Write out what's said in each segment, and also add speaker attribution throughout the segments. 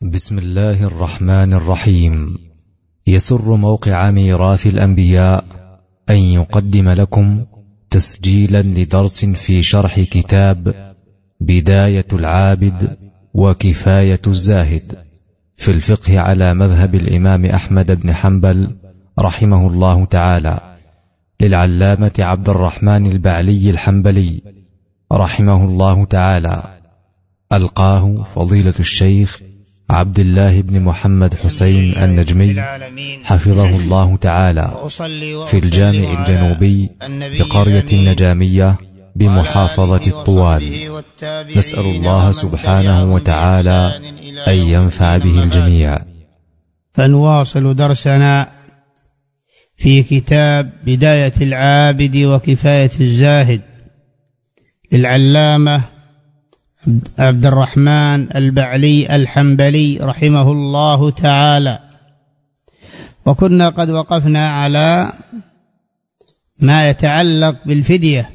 Speaker 1: بسم الله الرحمن الرحيم. يسر موقع ميراث الأنبياء أن يقدم لكم تسجيلا لدرس في شرح كتاب بداية العابد وكفاية الزاهد في الفقه على مذهب الإمام أحمد بن حنبل رحمه الله تعالى، للعلامة عبد الرحمن البعلي الحنبلي رحمه الله تعالى، ألقاه فضيلة الشيخ عبد الله بن محمد حسين النجمي حفظه الله تعالى في الجامع الجنوبي بقرية النجامية بمحافظة الطوال. نسأل الله سبحانه وتعالى أن ينفع به الجميع.
Speaker 2: فنواصل درسنا في كتاب بداية العابد وكفاية الزاهد للعلامة عبد الرحمن البعلي الحنبلي رحمه الله تعالى. وكنا قد وقفنا على ما يتعلق بالفدية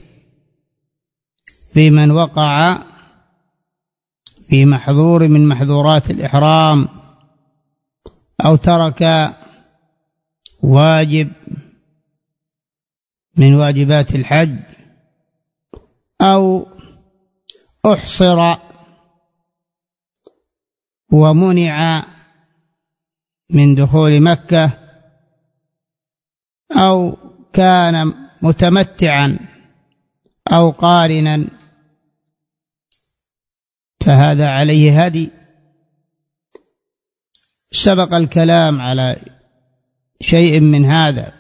Speaker 2: في من وقع في محظور من محظورات الإحرام أو ترك واجب من واجبات الحج أو أحصر ومنع من دخول مكة أو كان متمتعا أو قارنا، فهذا عليه هدي. سبق الكلام على شيء من هذا،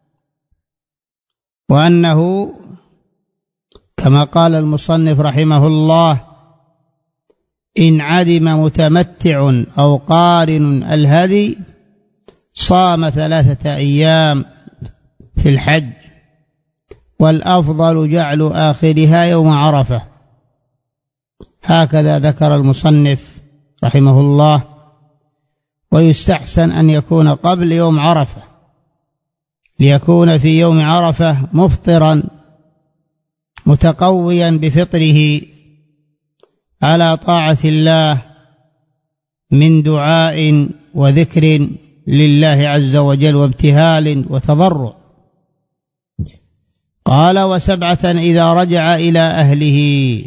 Speaker 2: وأنه كما قال المصنف رحمه الله: إن عدم متمتع أو قارن الهدي صام 3 أيام في الحج، والأفضل جعل آخرها يوم عرفة. هكذا ذكر المصنف رحمه الله. ويستحسن أن يكون قبل يوم عرفة، ليكون في يوم عرفة مفطرا متقويا بفطره على طاعة الله من دعاء وذكر لله عز وجل وابتهال وتضرع. قال: و7 إذا رجع إلى أهله.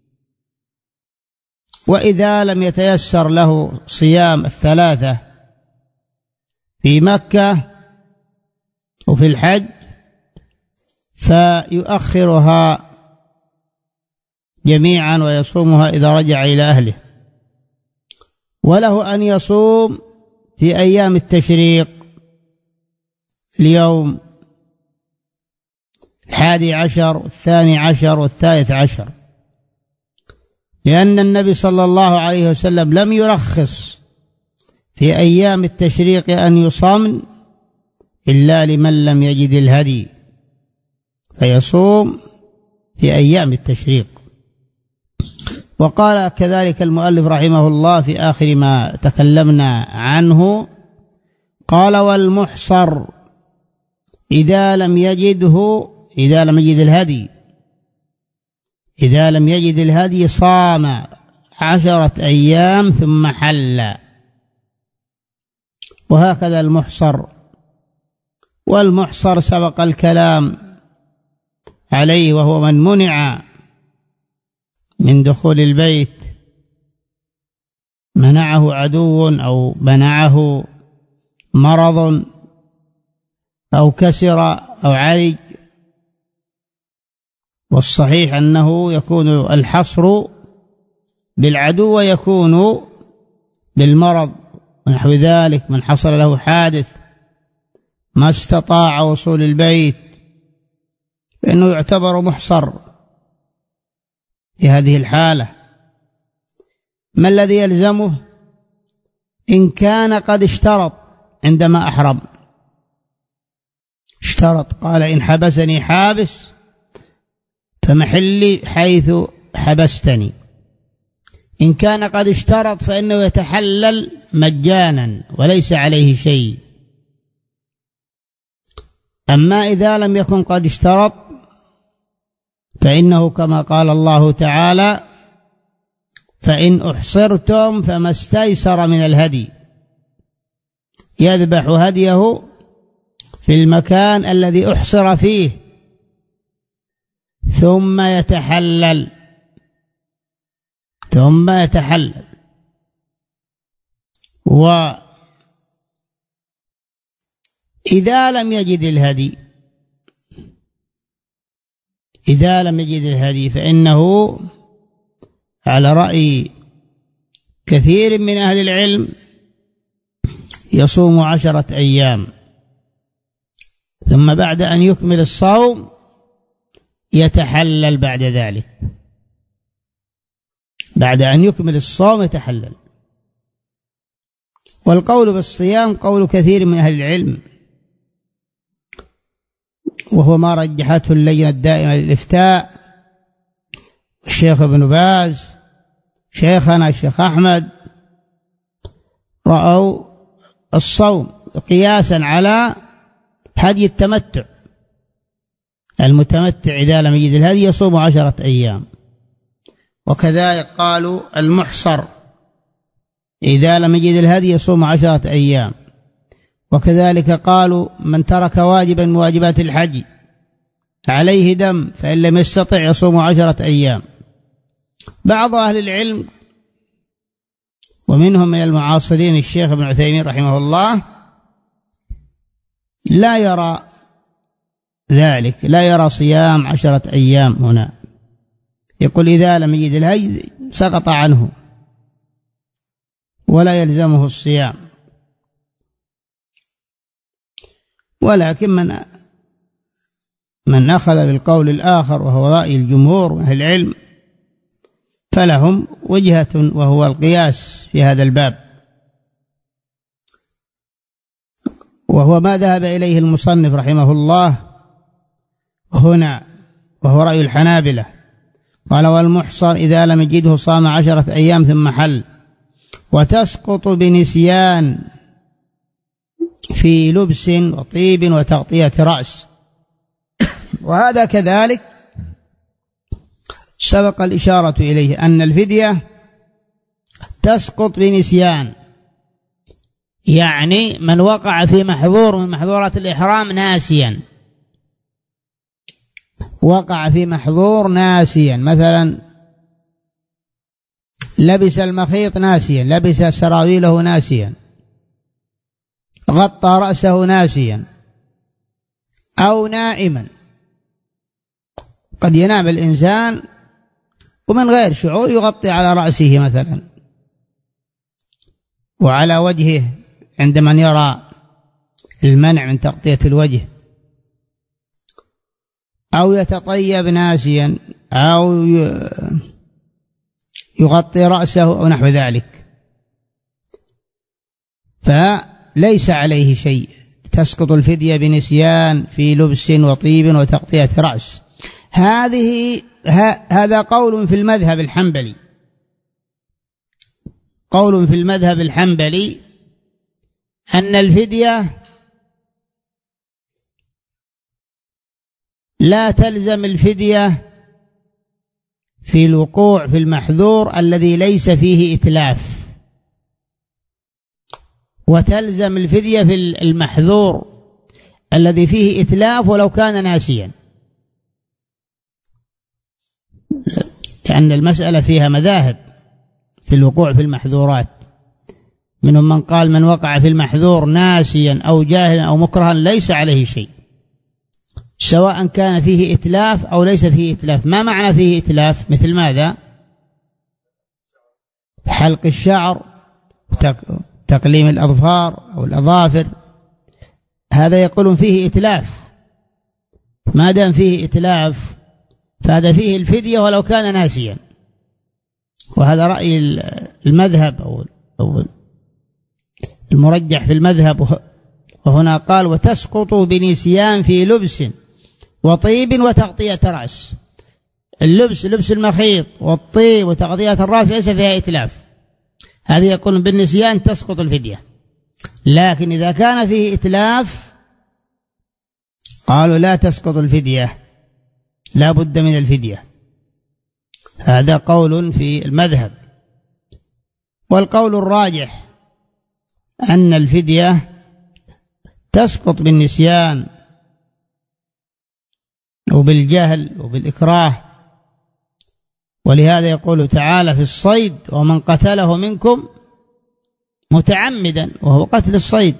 Speaker 2: وإذا لم يتيسر له صيام 3 في مكة وفي الحج فيؤخرها جميعا ويصومها إذا رجع إلى أهله. وله أن يصوم في أيام التشريق اليوم 11 12 13، لأن النبي صلى الله عليه وسلم لم يرخص في أيام التشريق أن يصام إلا لمن لم يجد الهدي، فيصوم في أيام التشريق. وقال كذلك المؤلف رحمه الله في آخر ما تكلمنا عنه، قال: والمحصر إذا لم يجد الهدي صام 10 أيام ثم حل. وهكذا المحصر. والمحصر سبق الكلام عليه، وهو من منع من دخول البيت، منعه عدو أو منعه مرض أو كسر أو عرج. والصحيح أنه يكون الحصر بالعدو ويكون بالمرض ونحو ذلك. من حصل له حادث ما استطاع وصول البيت فإنه يعتبر محصر في هذه الحالة. ما الذي يلزمه؟ إن كان قد اشترط عندما أحرم، اشترط قال: إن حبسني حابس فمحلي حيث حبستني. إن كان قد اشترط فإنه يتحلل مجانا وليس عليه شيء. أما إذا لم يكن قد اشترط فإنه كما قال الله تعالى: فإن أحصرتم فما استيسر من الهدي، يذبح هديه في المكان الذي أحصر فيه ثم يتحلل وإذا لم يجد الهدي فإنه على رأي كثير من أهل العلم يصوم 10 أيام، ثم بعد أن يكمل الصوم يتحلل بعد ذلك، بعد أن يكمل الصوم يتحلل. والقول بالصيام قول كثير من أهل العلم، وهو ما رجحته اللجنة الدائمة للإفتاء، الشيخ ابن باز، شيخنا الشيخ أحمد، رأوا الصوم قياسا على هدي التمتع. المتمتع إذا لم يجد الهدي يصوم 10 أيام، وكذلك قالوا المحصر إذا لم يجد الهدي يصوم 10 أيام، وكذلك قالوا من ترك واجبا من واجبات الحج عليه دم فإن لم يستطع يصوم 10 أيام. بعض أهل العلم ومنهم من المعاصرين الشيخ ابن عثيمين رحمه الله لا يرى ذلك، لا يرى صيام 10 أيام هنا، يقول إذا لم يجد الهدي سقط عنه ولا يلزمه الصيام. ولكن من أخذ بالقول الآخر وهو رأي الجمهور من أهل العلم فلهم وجهة، وهو القياس في هذا الباب، وهو ما ذهب إليه المصنف رحمه الله هنا، وهو رأي الحنابلة. قال والمحصر إذا لم يجده صام 10 أيام ثم حل، وتسقط بنسيان في لبس وطيب وتغطية رأس. وهذا كذلك سبق الإشارة إليه أن الفدية تسقط بنسيان، يعني من وقع في محظور من محظورات الإحرام ناسيا، وقع في محظور ناسيا، مثلا لبس المخيط ناسيا، لبس سراويله ناسيا، غطى رأسه ناسيا، أو نائما. قد ينام الإنسان ومن غير شعور يغطي على رأسه مثلا وعلى وجهه عند من يرى المنع من تغطية الوجه، أو يتطيب ناسيا، أو يغطي رأسه أو نحو ذلك، فليس عليه شيء، تسقط الفدية بنسيان في لبس وطيب وتغطية رأس. هذا قول في المذهب الحنبلي، قول في المذهب الحنبلي أن الفدية لا تلزم الفدية في الوقوع في المحظور الذي ليس فيه إتلاف، وتلزم الفدية في المحظور الذي فيه إتلاف ولو كان ناسيا، لأن المسألة فيها مذاهب في الوقوع في المحظورات. منهم من قال من وقع في المحظور ناسيا أو جاهلا أو مكرها ليس عليه شيء، سواء كان فيه إتلاف أو ليس فيه إتلاف. ما معنى فيه إتلاف؟ مثل ماذا؟ حلق الشعر، تقليم الأظفار أو الأظافر، هذا يقولون فيه إتلاف. ما دام فيه إتلاف فهذا فيه الفدية ولو كان ناسيا، وهذا رأي المذهب أو المرجح في المذهب. وهنا قال وتسقط بنسيان في لبس وطيب وتغطية رأس. اللبس لبس المخيط والطيب وتغطية الرأس ليس فيها إتلاف، هذه يقول بالنسيان تسقط الفدية. لكن إذا كان فيه إتلاف قالوا لا تسقط الفدية، لا بد من الفدية. هذا قول في المذهب والقول الراجح أن الفدية تسقط بالنسيان وبالجهل وبالإكراه، ولهذا يقول تعالى في الصيد: ومن قتله منكم متعمدا، وهو قتل الصيد،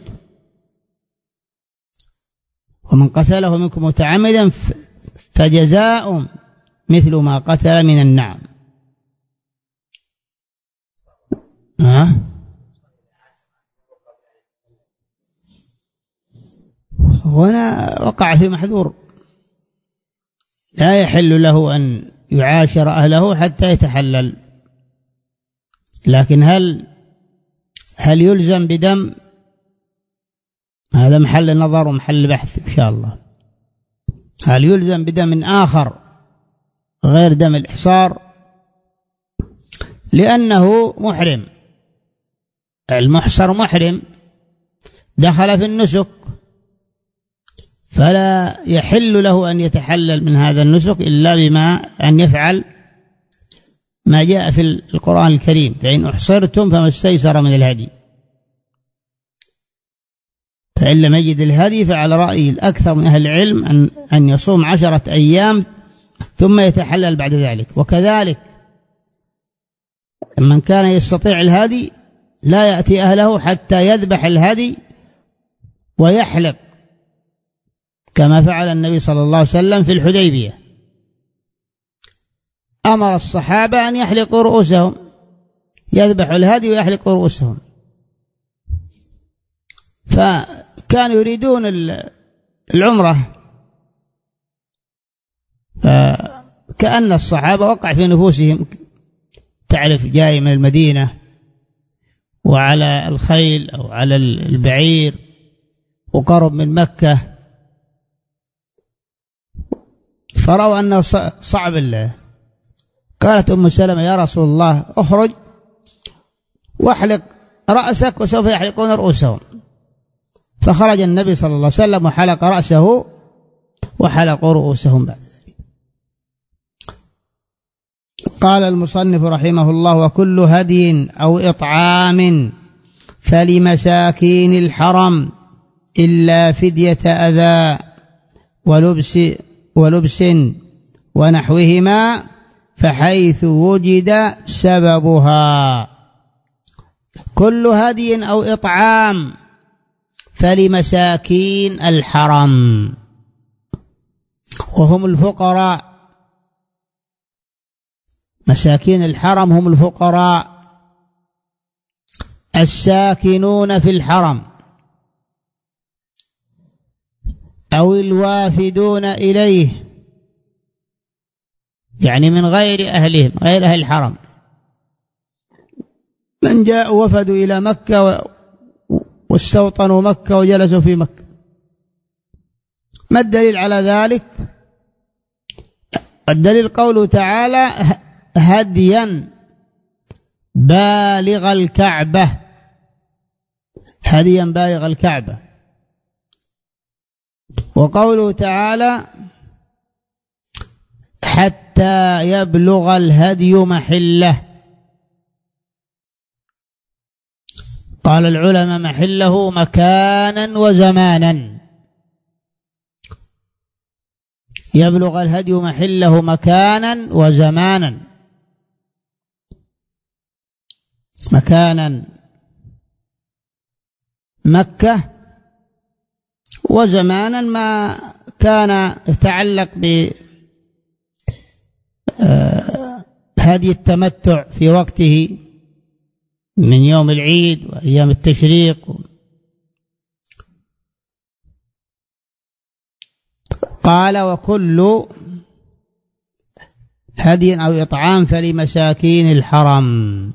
Speaker 2: ومن قتله منكم متعمدا فجزاء مثل ما قتل من النعم. هنا وقع في محذور، لا يحل له أن يعاشر أهله حتى يتحلل، لكن هل يلزم بدم؟ هذا محل نظر ومحل بحث إن شاء الله. هل يلزم بدم آخر غير دم الإحصار؟ لأنه محرم، المحصر محرم دخل في النسك، فلا يحل له أن يتحلل من هذا النسك إلا بما أن يفعل ما جاء في القرآن الكريم: فإن أحصرتم فما استيسر من الهدي. فإن لم يجد الهدي فعلى رأي الأكثر من أهل العلم أن يصوم 10 أيام ثم يتحلل بعد ذلك. وكذلك من كان يستطيع الهدي لا يأتي أهله حتى يذبح الهدي ويحلق، كما فعل النبي صلى الله عليه وسلم في الحديبية، أمر الصحابة أن يحلقوا رؤوسهم، يذبحوا الهدي ويحلقوا رؤوسهم. فكانوا يريدون العمرة، فكأن الصحابة وقع في نفوسهم، تعرف جاي من المدينة وعلى الخيل أو على البعير وقرب من مكة، فرأوا أنه صعب الله. قالت أم سلمة: يا رسول الله اخرج واحلق رأسك وسوف يحلقون رؤوسهم. فخرج النبي صلى الله عليه وسلم وحلق رأسه وحلقوا رؤوسهم بعد ذلك. قال المصنف رحمه الله: وكل هدي أو إطعام فلمساكين الحرم إلا فدية أذى ولبس ونحوهما فحيث وجد سببها. كل هدي أو إطعام فلمساكين الحرم، وهم الفقراء. مساكين الحرم هم الفقراء الساكنون في الحرم أو الوافدون إليه، يعني من غير أهلهم، غير أهل الحرم، من جاء وفدوا إلى مكة واستوطنوا مكة وجلسوا في مكة. ما الدليل على ذلك؟ الدليل قوله تعالى: هديا بالغ الكعبة، هديا بالغ الكعبة. وقوله تعالى: حتى يبلغ الهدي محله. قال العلماء: محله مكانا وزمانا. يبلغ الهدي محله مكانا وزمانا. مكانا مكة، وزمانا ما كان يتعلق بهدي التمتع في وقته من يوم العيد وأيام التشريق. قال: وكل هدي أو إطعام فلمساكين الحرم.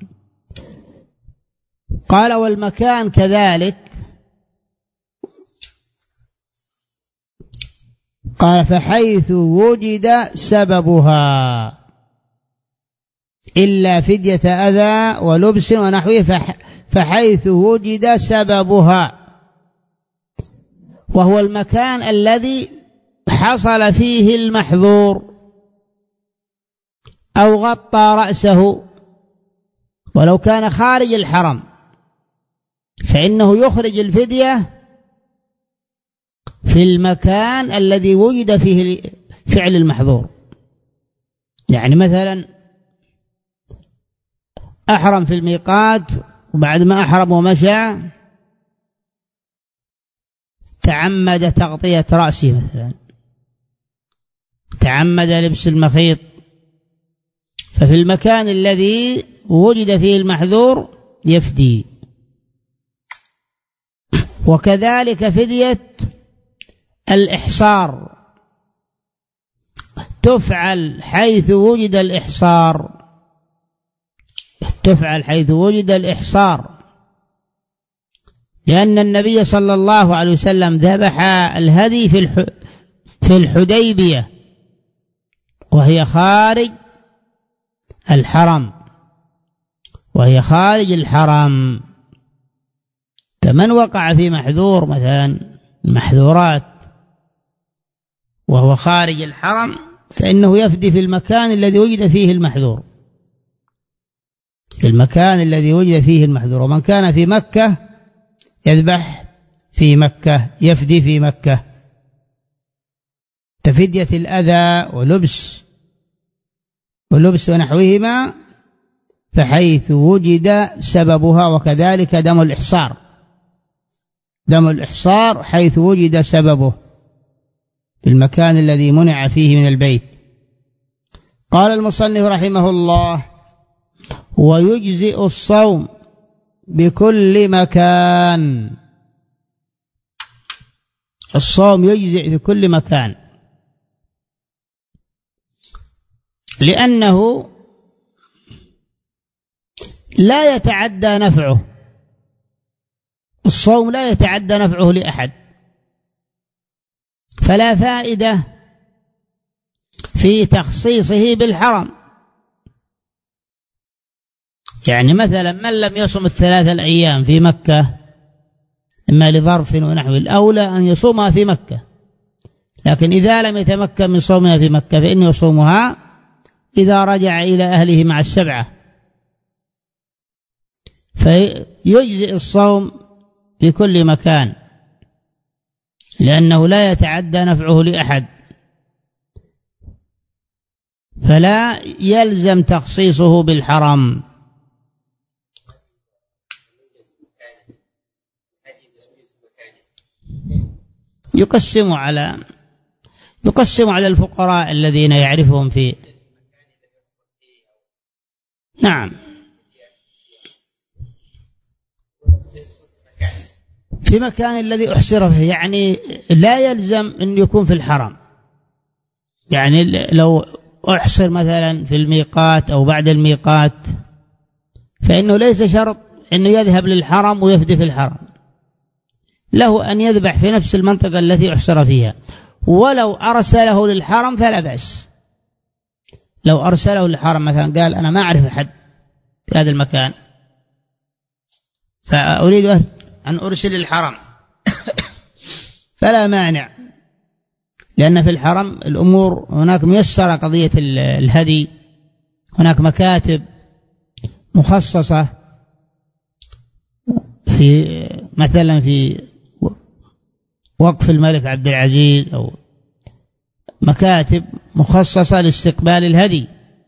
Speaker 2: قال: والمكان كذلك. قال: فحيث وجد سببها إلا فدية أذى ولبس ونحوه فحيث وجد سببها، وهو المكان الذي حصل فيه المحظور أو غطى رأسه ولو كان خارج الحرم فإنه يخرج الفدية في المكان الذي وجد فيه فعل المحظور. يعني مثلا أحرم في الميقات، وبعد ما أحرم ومشى تعمد تغطية رأسه، مثلا تعمد لبس المخيط، ففي المكان الذي وجد فيه المحذور يفدي. وكذلك فدية الإحصار تفعل حيث وجد الإحصار، تفعل حيث وجد الإحصار، لأن النبي صلى الله عليه وسلم ذبح الهدي في الحديبية وهي خارج الحرم، وهي خارج الحرم. فمن وقع في محذور مثلا المحذورات وهو خارج الحرم فإنه يفدي في المكان الذي وجد فيه المحذور، في المكان الذي وجد فيه المحذور. ومن كان في مكة يذبح في مكة، يفدي في مكة. كفدية الأذى ولبس ونحوهما فحيث وجد سببها. وكذلك دم الإحصار، دم الإحصار حيث وجد سببه في المكان الذي منع فيه من البيت. قال المصنف رحمه الله: ويجزئ الصوم بكل مكان. الصوم يجزئ في كل مكان، لأنه لا يتعدى نفعه، الصوم لا يتعدى نفعه لأحد، فلا فائدة في تخصيصه بالحرم. يعني مثلا من لم يصم الثلاثة الأيام في مكة إما لظرف ونحو، الأولى أن يصومها في مكة، لكن إذا لم يتمكن من صومها في مكة فإنه يصومها إذا رجع إلى أهله مع السبعة. فيجزئ الصوم في كل مكان لأنه لا يتعدى نفعه لأحد، فلا يلزم تخصيصه بالحرم. يقسم على الفقراء الذين يعرفهم في نعم في مكان الذي أحصر فيه، يعني لا يلزم أن يكون في الحرم. يعني لو أحصر مثلا في الميقات أو بعد الميقات فإنه ليس شرط أنه يذهب للحرم ويفدي في الحرم، له أن يذبح في نفس المنطقة التي أحصر فيها. ولو أرسله للحرم فلا بأس، لو أرسله للحرم مثلا قال أنا ما أعرف أحد في هذا المكان فأريد أن أرسل للحرم فلا مانع، لأن في الحرم الأمور هناك ميسرة، قضية الهدي هناك مكاتب مخصصة في مثلا في وقف الملك عبد العزيز أو مكاتب مخصصة لاستقبال الهدي،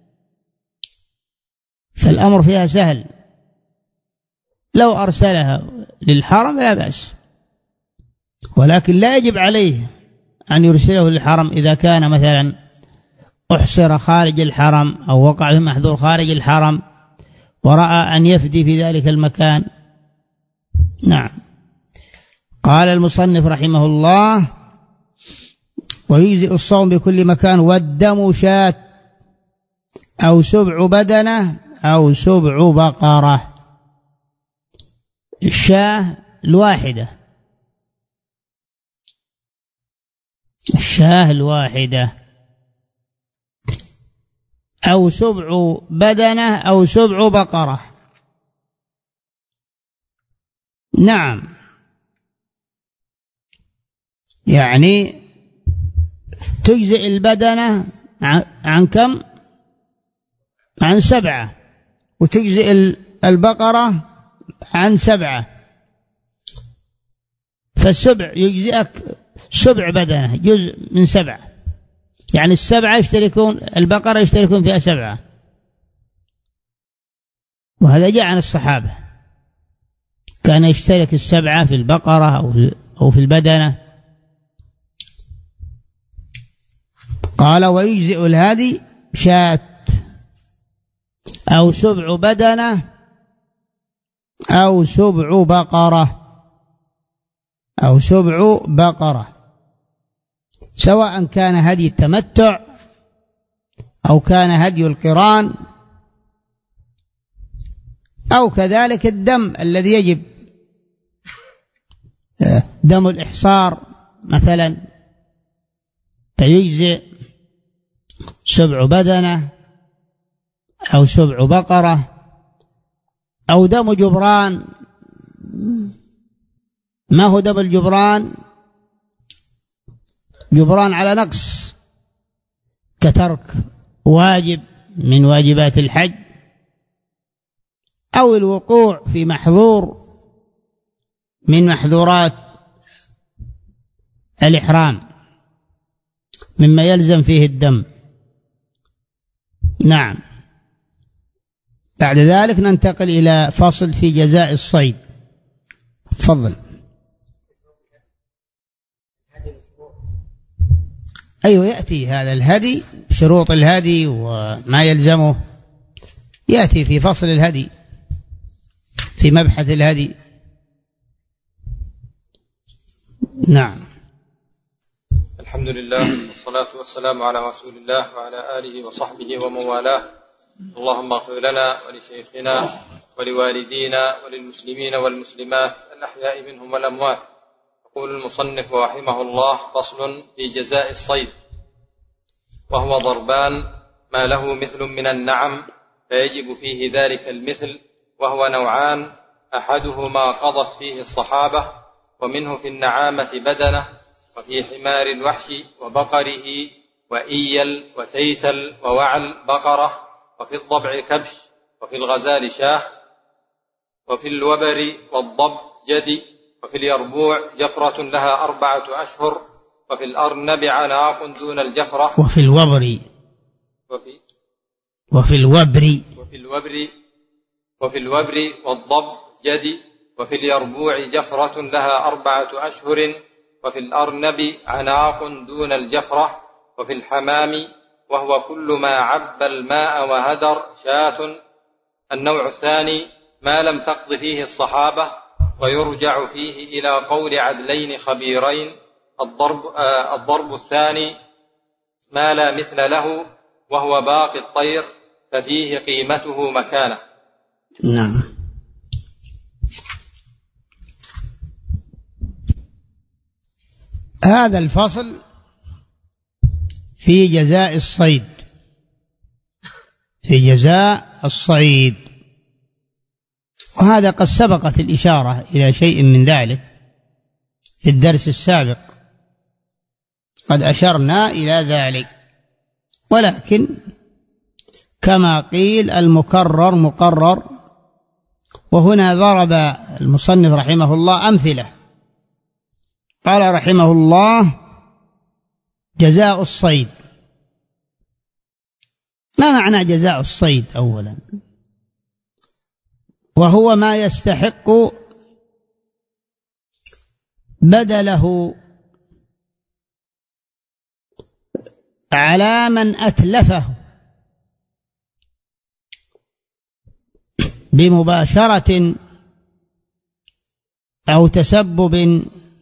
Speaker 2: فالأمر فيها سهل. لو أرسلها للحرم لا بأس، ولكن لا يجب عليه أن يرسله للحرم إذا كان مثلا أحصر خارج الحرم أو وقع في محذور خارج الحرم ورأى أن يفدي في ذلك المكان. نعم. قال المصنف رحمه الله: ويجزئ الصوم بكل مكان، والدم شاة أو سبع بدنة أو سبع بقرة. الشاة الواحدة، الشاة الواحدة أو سبع بدنة أو سبع بقرة. نعم، يعني تجزئ البدنة عن كم؟ عن 7، وتجزئ البقرة عن 7، فالسبع يجزئك سبع بدنة جزء من 7، يعني 7 يشتركون، البقرة يشتركون فيها 7، وهذا جاء عن الصحابة، كان يشترك 7 في البقرة أو في البدنة. قال ويجزئ الهدي شاة أو 7 بدنة أو 7 بقرة أو 7 بقرة، سواء كان هدي التمتع أو كان هدي القران أو كذلك الدم الذي يجب، دم الإحصار مثلا، فيجزئ 7 بدنة أو 7 بقرة، أو دم جبران. ما هو دم الجبران؟ جبران على نقص كترك واجب من واجبات الحج، أو الوقوع في محظور من محظورات الإحرام مما يلزم فيه الدم. نعم. بعد ذلك ننتقل إلى فصل في جزاء الصيد. تفضل. أيوة، يأتي هذا الهدي، شروط الهدي وما يلزمه يأتي في فصل الهدي، في مبحث الهدي. نعم.
Speaker 3: الحمد لله والصلاة والسلام على رسول الله وعلى آله وصحبه ومن والاه. اللهم اغفر لنا ولشيخنا ولوالدينا وللمسلمين والمسلمات الأحياء منهم والأموات. يقول المصنف رحمه الله: فصل في جزاء الصيد، وهو ضربان ما له مثل من النعم فيجب فيه ذلك المثل، وهو نوعان: أحدهما قضت فيه الصحابة، ومنه في النعامة بدنة، وفي حمار الوحش وبقره وإيل وتيتل ووعل بقرة، وفي الضبع كبش، وفي الغزال شاه، وفي الوبر والضب جدي، وفي اليربوع جفرة لها 4 أشهر، وفي الأرنب عناق دون الجفرة،
Speaker 2: وفي الوبر
Speaker 3: والضب جدي، وفي اليربوع جفرة لها 4 أشهر، وفي الأرنب عناق دون الجفرة، وفي الحمام وهو كل ما عب الماء وهدر شاة. النوع الثاني ما لم تقض فيه الصحابة، ويرجع فيه إلى قول عدلين خبيرين. الضرب الثاني ما لا مثل له، وهو باقي الطير، ففيه قيمته مكانه.
Speaker 2: نعم. هذا الفصل في جزاء الصيد، في جزاء الصيد، وهذا قد سبقت الإشارة إلى شيء من ذلك في الدرس السابق، قد أشرنا إلى ذلك، ولكن كما قيل المكرر مقرر. وهنا ضرب المصنف رحمه الله أمثلة. قال رحمه الله: جزاء الصيد. ما معنى جزاء الصيد أولا؟ وهو ما يستحق بدله على من أتلفه بمباشرة أو تسبب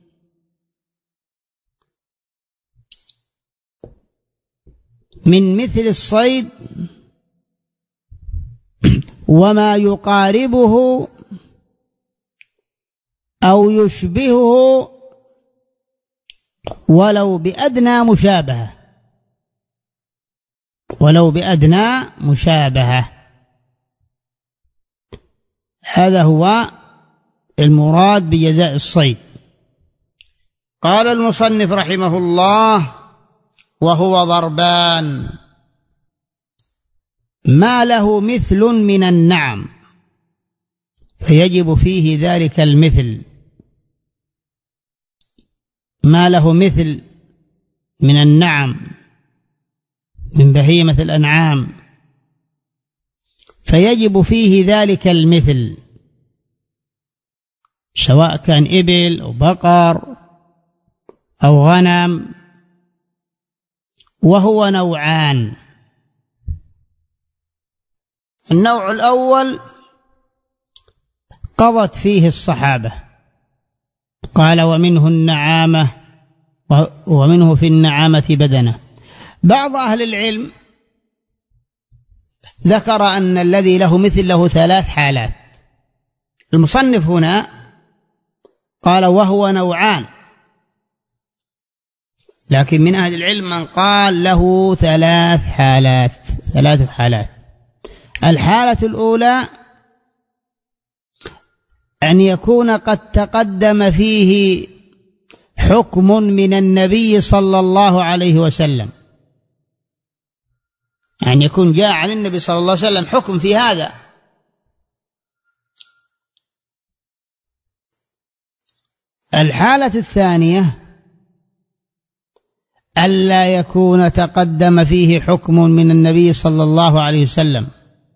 Speaker 2: من مثل الصيد وما يقاربه أو يشبهه ولو بأدنى مشابهة. هذا هو المراد بجزاء الصيد. قال المصنف رحمه الله: وهو ضربان ما له مثل من النعم. فيجب فيه ذلك المثل، ما له مثل من النعم من بهيمة الأنعام، فيجب فيه ذلك المثل، سواء كان إبل أو بقر أو غنم، وهو نوعان. النوع الأول قضت فيه الصحابة، قال ومنه النعامة ومنه في النعامة بدنة. بعض أهل العلم ذكر أن الذي له مثل له 3 حالات. المصنف هنا قال وهو نوعان، لكن من أهل العلم من قال له 3 حالات. الحالة الأولى أن يكون قد تقدم فيه حكم من النبي صلى الله عليه وسلم، أن يكون جاء عن النبي صلى الله عليه وسلم حكم في هذا. الحالة الثانية ألا يكون تقدم فيه حكم من النبي صلى الله عليه وسلم،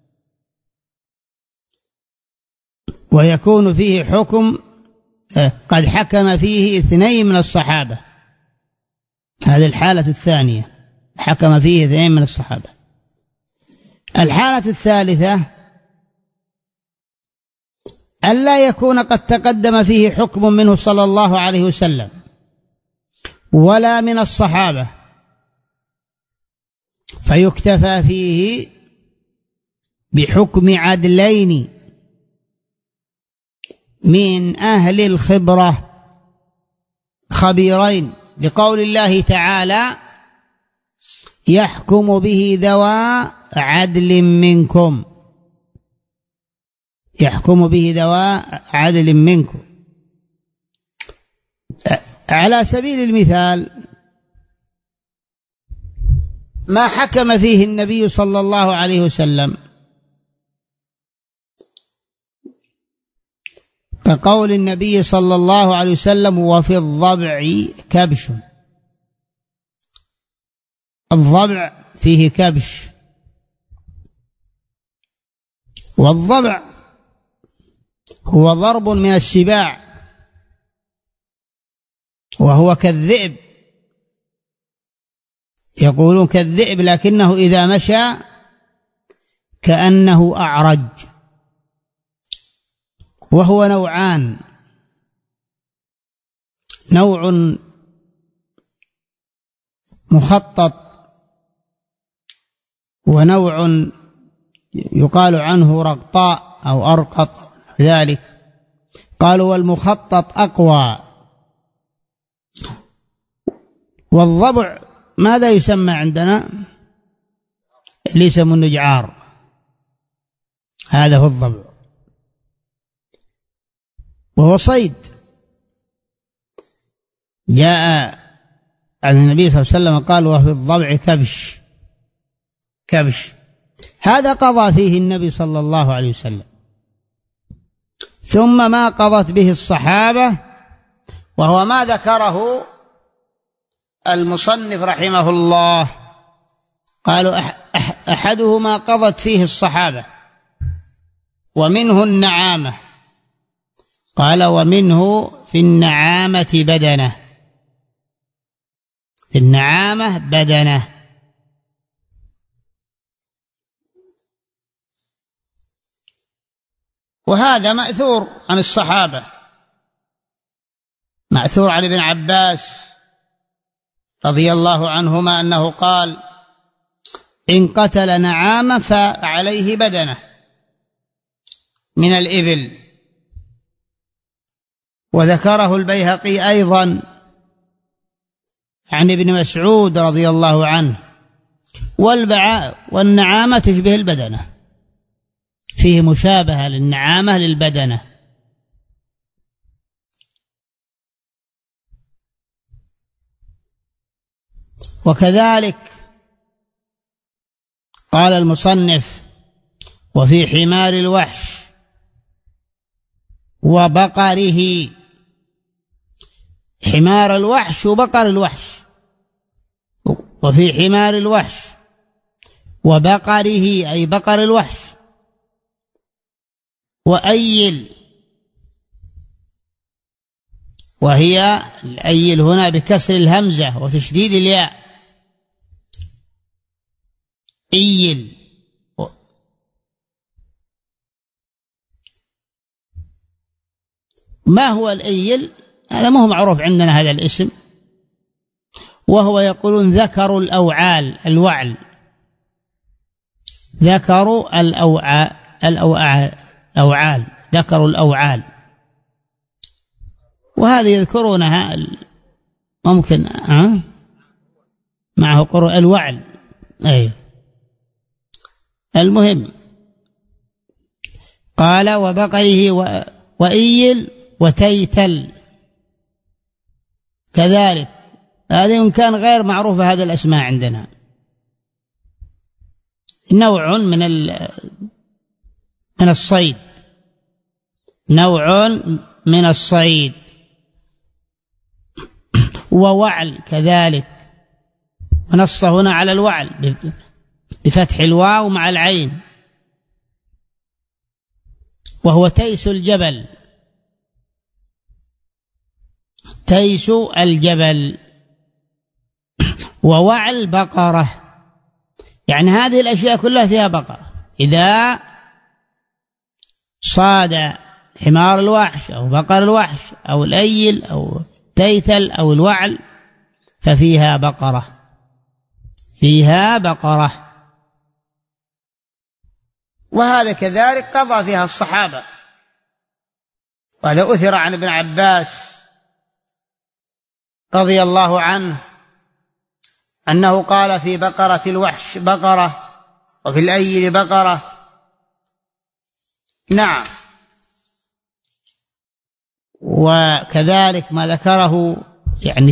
Speaker 2: ويكون فيه حكم قد حكم فيه 2 من الصحابة. هذه الحالة الثانية، حكم فيه 2 من الصحابة. الحالة الثالثة ألا يكون قد تقدم فيه حكم منه صلى الله عليه وسلم ولا من الصحابة، فيكتفى فيه بحكم عدلين من أهل الخبرة خبيرين، بقول الله تعالى يحكم به ذوى عدل منكم، يحكم به ذوى عدل منكم. على سبيل المثال ما حكم فيه النبي صلى الله عليه وسلم كقول النبي صلى الله عليه وسلم وفي الضبع كبش. الضبع فيه كبش، والضبع هو ضرب من السباع، وهو كالذئب، يقولون كالذئب لكنه إذا مشى كأنه أعرج. وهو نوعان، نوع مخطط ونوع يقال عنه رقطاء أو أرقط ذلك. قالوا والمخطط أقوى. والضبع ماذا يسمى عندنا؟ اللي يسمى النجعار، هذا هو الضبع، وهو صيد. جاء عن النبي صلى الله عليه وسلم قال وفي الضبع كبش. هذا قضى فيه النبي صلى الله عليه وسلم. ثم ما قضت به الصحابة، وهو ما ذكره المصنف رحمه الله، قالوا أحدهما قضت فيه الصحابة ومنه النعامة، قال ومنه في النعامة بدنة، في النعامة بدنة. وهذا مأثور عن الصحابة، مأثور عن ابن عباس رضي الله عنهما أنه قال إن قتل نعامة فعليه بدنة من الإبل. وذكره البيهقي أيضا عن ابن مسعود رضي الله عنه والنعامة تشبه البدنة، فيه مشابهة للنعامة للبدنة. وكذلك قال المصنف وفي حمار الوحش وبقره، حمار الوحش وبقر الوحش، وفي حمار الوحش وبقره أي بقر الوحش. وأيل، وهي الأيل هنا بكسر الهمزة وتشديد الياء، أيل. ما هو الأيل؟ هذا ما هو معروف عندنا هذا الاسم، وهو يقولون ذكر الأوعال، الوعل، ذكروا الأوعال، ذكروا الأوعال. وهذه يذكرونها ممكن معه قرء الوعل. أي المهم قال وبقره وإيل وتيتل كذلك. هذه إن كان غير معروفة هذه الأسماء عندنا، نوع من الصيد، نوع من الصيد. ووعل كذلك، ونص هنا على الوعل بفتح الواو مع العين، وهو تيس الجبل، تيس الجبل. ووعل بقرة، يعني هذه الأشياء كلها فيها بقرة. إذا صاد حمار الوحش أو بقر الوحش أو الأيل أو تيتل أو الوعل ففيها بقرة، فيها بقرة. وهذا كذلك قضى فيها الصحابة. وهذا أثر عن ابن عباس رضي الله عنه أنه قال في بقرة الوحش بقرة، وفي الأيل بقرة. نعم. وكذلك ما ذكره يعني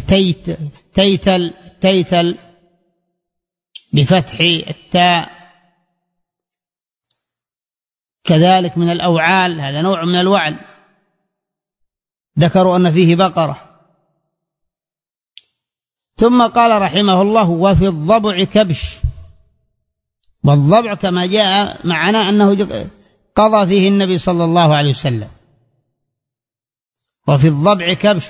Speaker 2: تيتل بفتح التاء، كذلك من الأوعال، هذا نوع من الوعل، ذكروا أن فيه بقرة. ثم قال رحمه الله وفي الضبع كبش. والضبع كما جاء معنا أنه قضى فيه النبي صلى الله عليه وسلم. وفي الضبع كبش،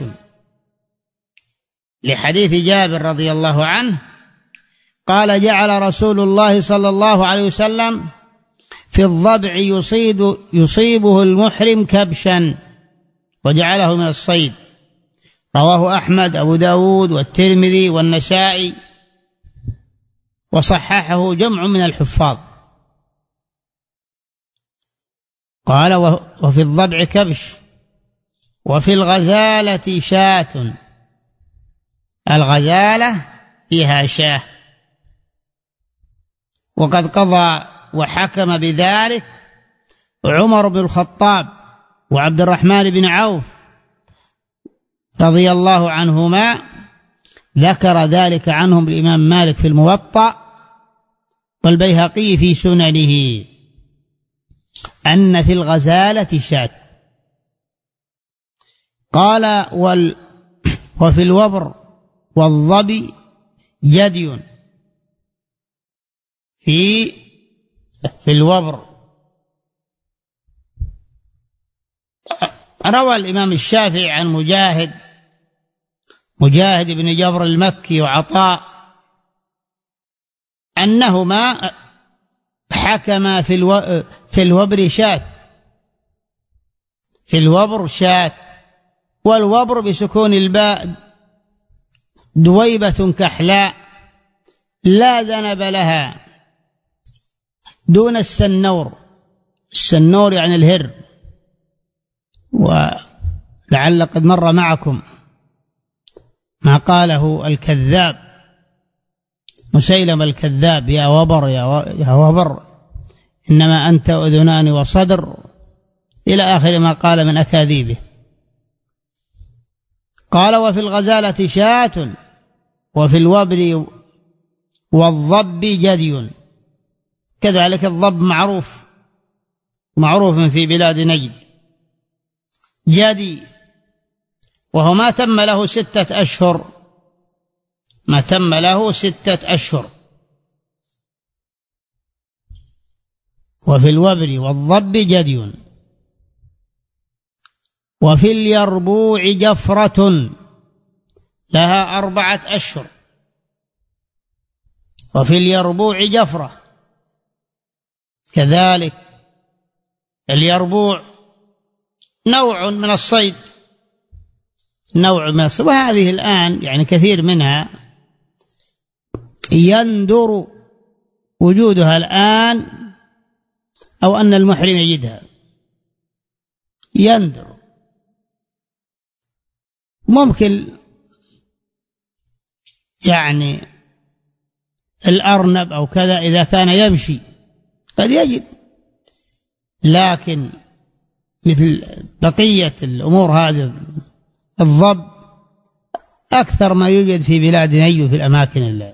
Speaker 2: لحديث جابر رضي الله عنه قال جعل رسول الله صلى الله عليه وسلم في الضبع يصيبه المحرم كبشا وجعله من الصيد. رواه أحمد أبو داود والترمذي والنسائي، وصححه جمع من الحفاظ. قال وفي الضبع كبش. وفي الغزالة شاة، الغزالة فيها شاة. وقد قضى وحكم بذلك عمر بن الخطاب وعبد الرحمن بن عوف رضي الله عنهما، ذكر ذلك عنهم الإمام مالك في الموطأ والبيهقي في سننه أن في الغزالة شاة. قال وفي الوبر والظبي جدي. في الوبر روى الإمام الشافعي عن مجاهد بن جبر المكي وعطاء أنهما حكما في الوبر شاة، في الوبر شاة. والوبر بسكون الباء دويبة كحلاء لا ذنب لها دون السنور. السنور يعني الهر، ولعل قد مر معكم ما قاله الكذاب مسيلم الكذاب يا وبر يا وبر إنما أنت أذنان وصدر إلى آخر ما قال من أكاذيبه. قال وفي الغزالة شاة وفي الوبر والضب جدي. كذلك الضب معروف في بلاد نجد. جدي، وهو ما تم له 6 أشهر، ما تم له 6 أشهر. وفي الوبر والضب جدي. وفي اليربوع جفرة لها 4 أشهر. وفي اليربوع جفرة كذلك. اليربوع نوع من الصيد، نوع من الصيد، وهذه الآن يعني كثير منها يندر وجودها الآن، أو أن المحرم يجدها، يندر. ممكن يعني الأرنب أو كذا إذا كان يمشي قد يجد، لكن مثل بقية الأمور هذه الضب أكثر ما يوجد في بلاد نيو في الأماكن الله.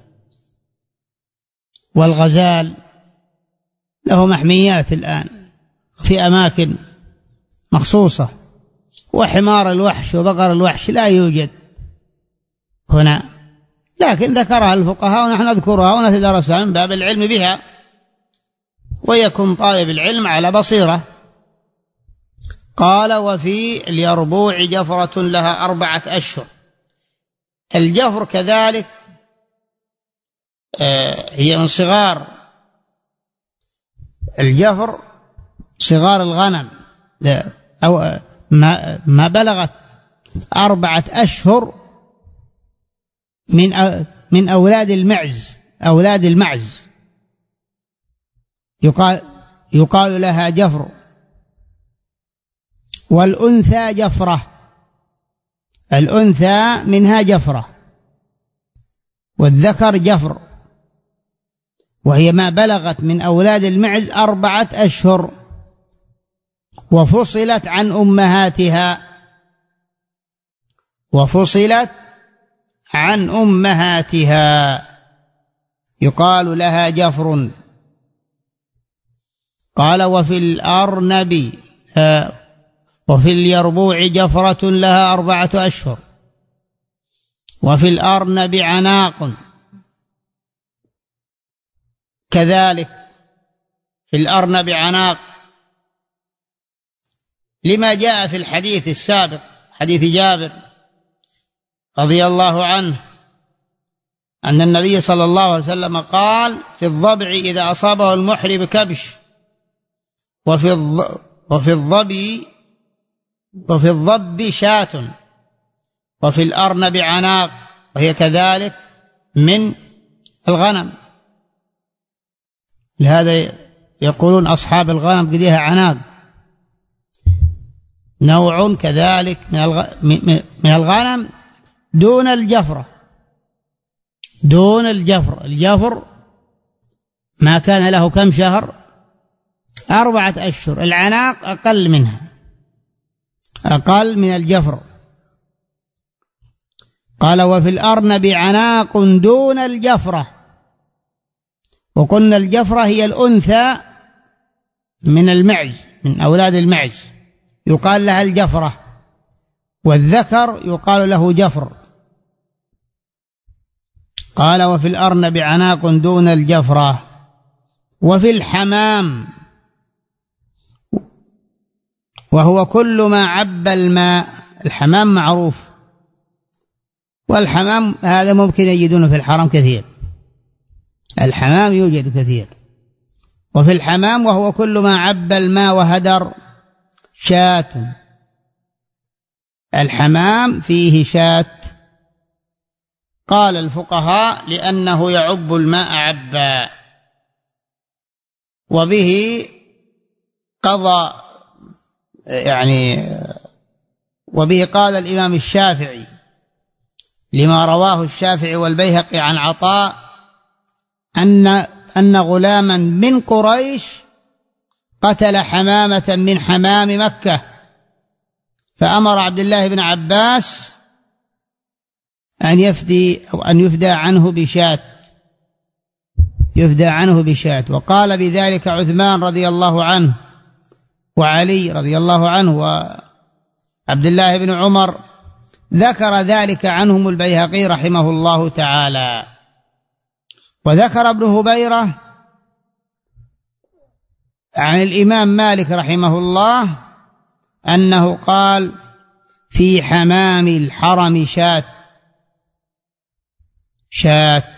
Speaker 2: والغزال له محميات الآن في أماكن مخصوصة، وحمار الوحش وبقر الوحش لا يوجد هنا، لكن ذكرها الفقهاء ونحن نذكرها ونتدرسها من باب العلم بها، ويكون طالب العلم على بصيرة. قال: وفي اليربوع جفرة لها 4 أشهر. الجفر كذلك هي من صغار الجفر، صغار الغنم، أو ما بلغت 4 أشهر من أولاد المعز، أولاد المعز يقال لها جفر. والأنثى جفرة، الأنثى منها جفرة، والذكر جفر، وهي ما بلغت من أولاد المعز 4 أشهر، وفصلت عن أمهاتها، وفصلت عن أمهاتها يقال لها جفر. قال: وفي الأرنب وفي اليربوع جفرة لها 4 أشهر. وفي الأرنب عناق كذلك، في الأرنب عناق، لما جاء في الحديث السابق، حديث جابر رضي الله عنه، أن النبي صلى الله عليه وسلم قال: في الضبع إذا أصابه المحرم كبش، وفي الضب شاة، وفي الأرنب عناق، وهي كذلك من الغنم. لهذا يقولون أصحاب الغنم قديها عناق، نوع كذلك من الغنم دون الجفرة، دون الجفر. الجفر ما كان له كم شهر؟ 4 أشهر. العناق أقل منها، أقل من الجفر. قال: وفي الأرنب عناق دون الجفرة. وقلنا الجفرة هي الأنثى من المعز، من أولاد المعز، يقال لها الجفرة، والذكر يقال له جفر. قال: وفي الأرنب عناق دون الجفرة. وفي الحمام، وهو كل ما عب الماء. الحمام معروف، والحمام هذا ممكن يجدونه في الحرم كثير، الحمام يوجد كثير. وفي الحمام وهو كل ما عب الماء وهدر شاة. الحمام فيه شاة. قال الفقهاء: لأنه يعب الماء عبا. وبه قضى وبه قال الإمام الشافعي، لما رواه الشافعي والبيهقي عن عطاء أن غلاما من قريش قتل حمامة من حمام مكة، فأمر عبد الله بن عباس أن يفدى عنه بشاة، يفدى عنه بشاة. وقال بذلك عثمان رضي الله عنه، وعلي رضي الله عنه، عبد الله بن عمر ذكر ذلك عنهم البيهقي رحمه الله تعالى. وذكر ابن هبيرة عن الإمام مالك رحمه الله أنه قال: في حمام الحرم شاة.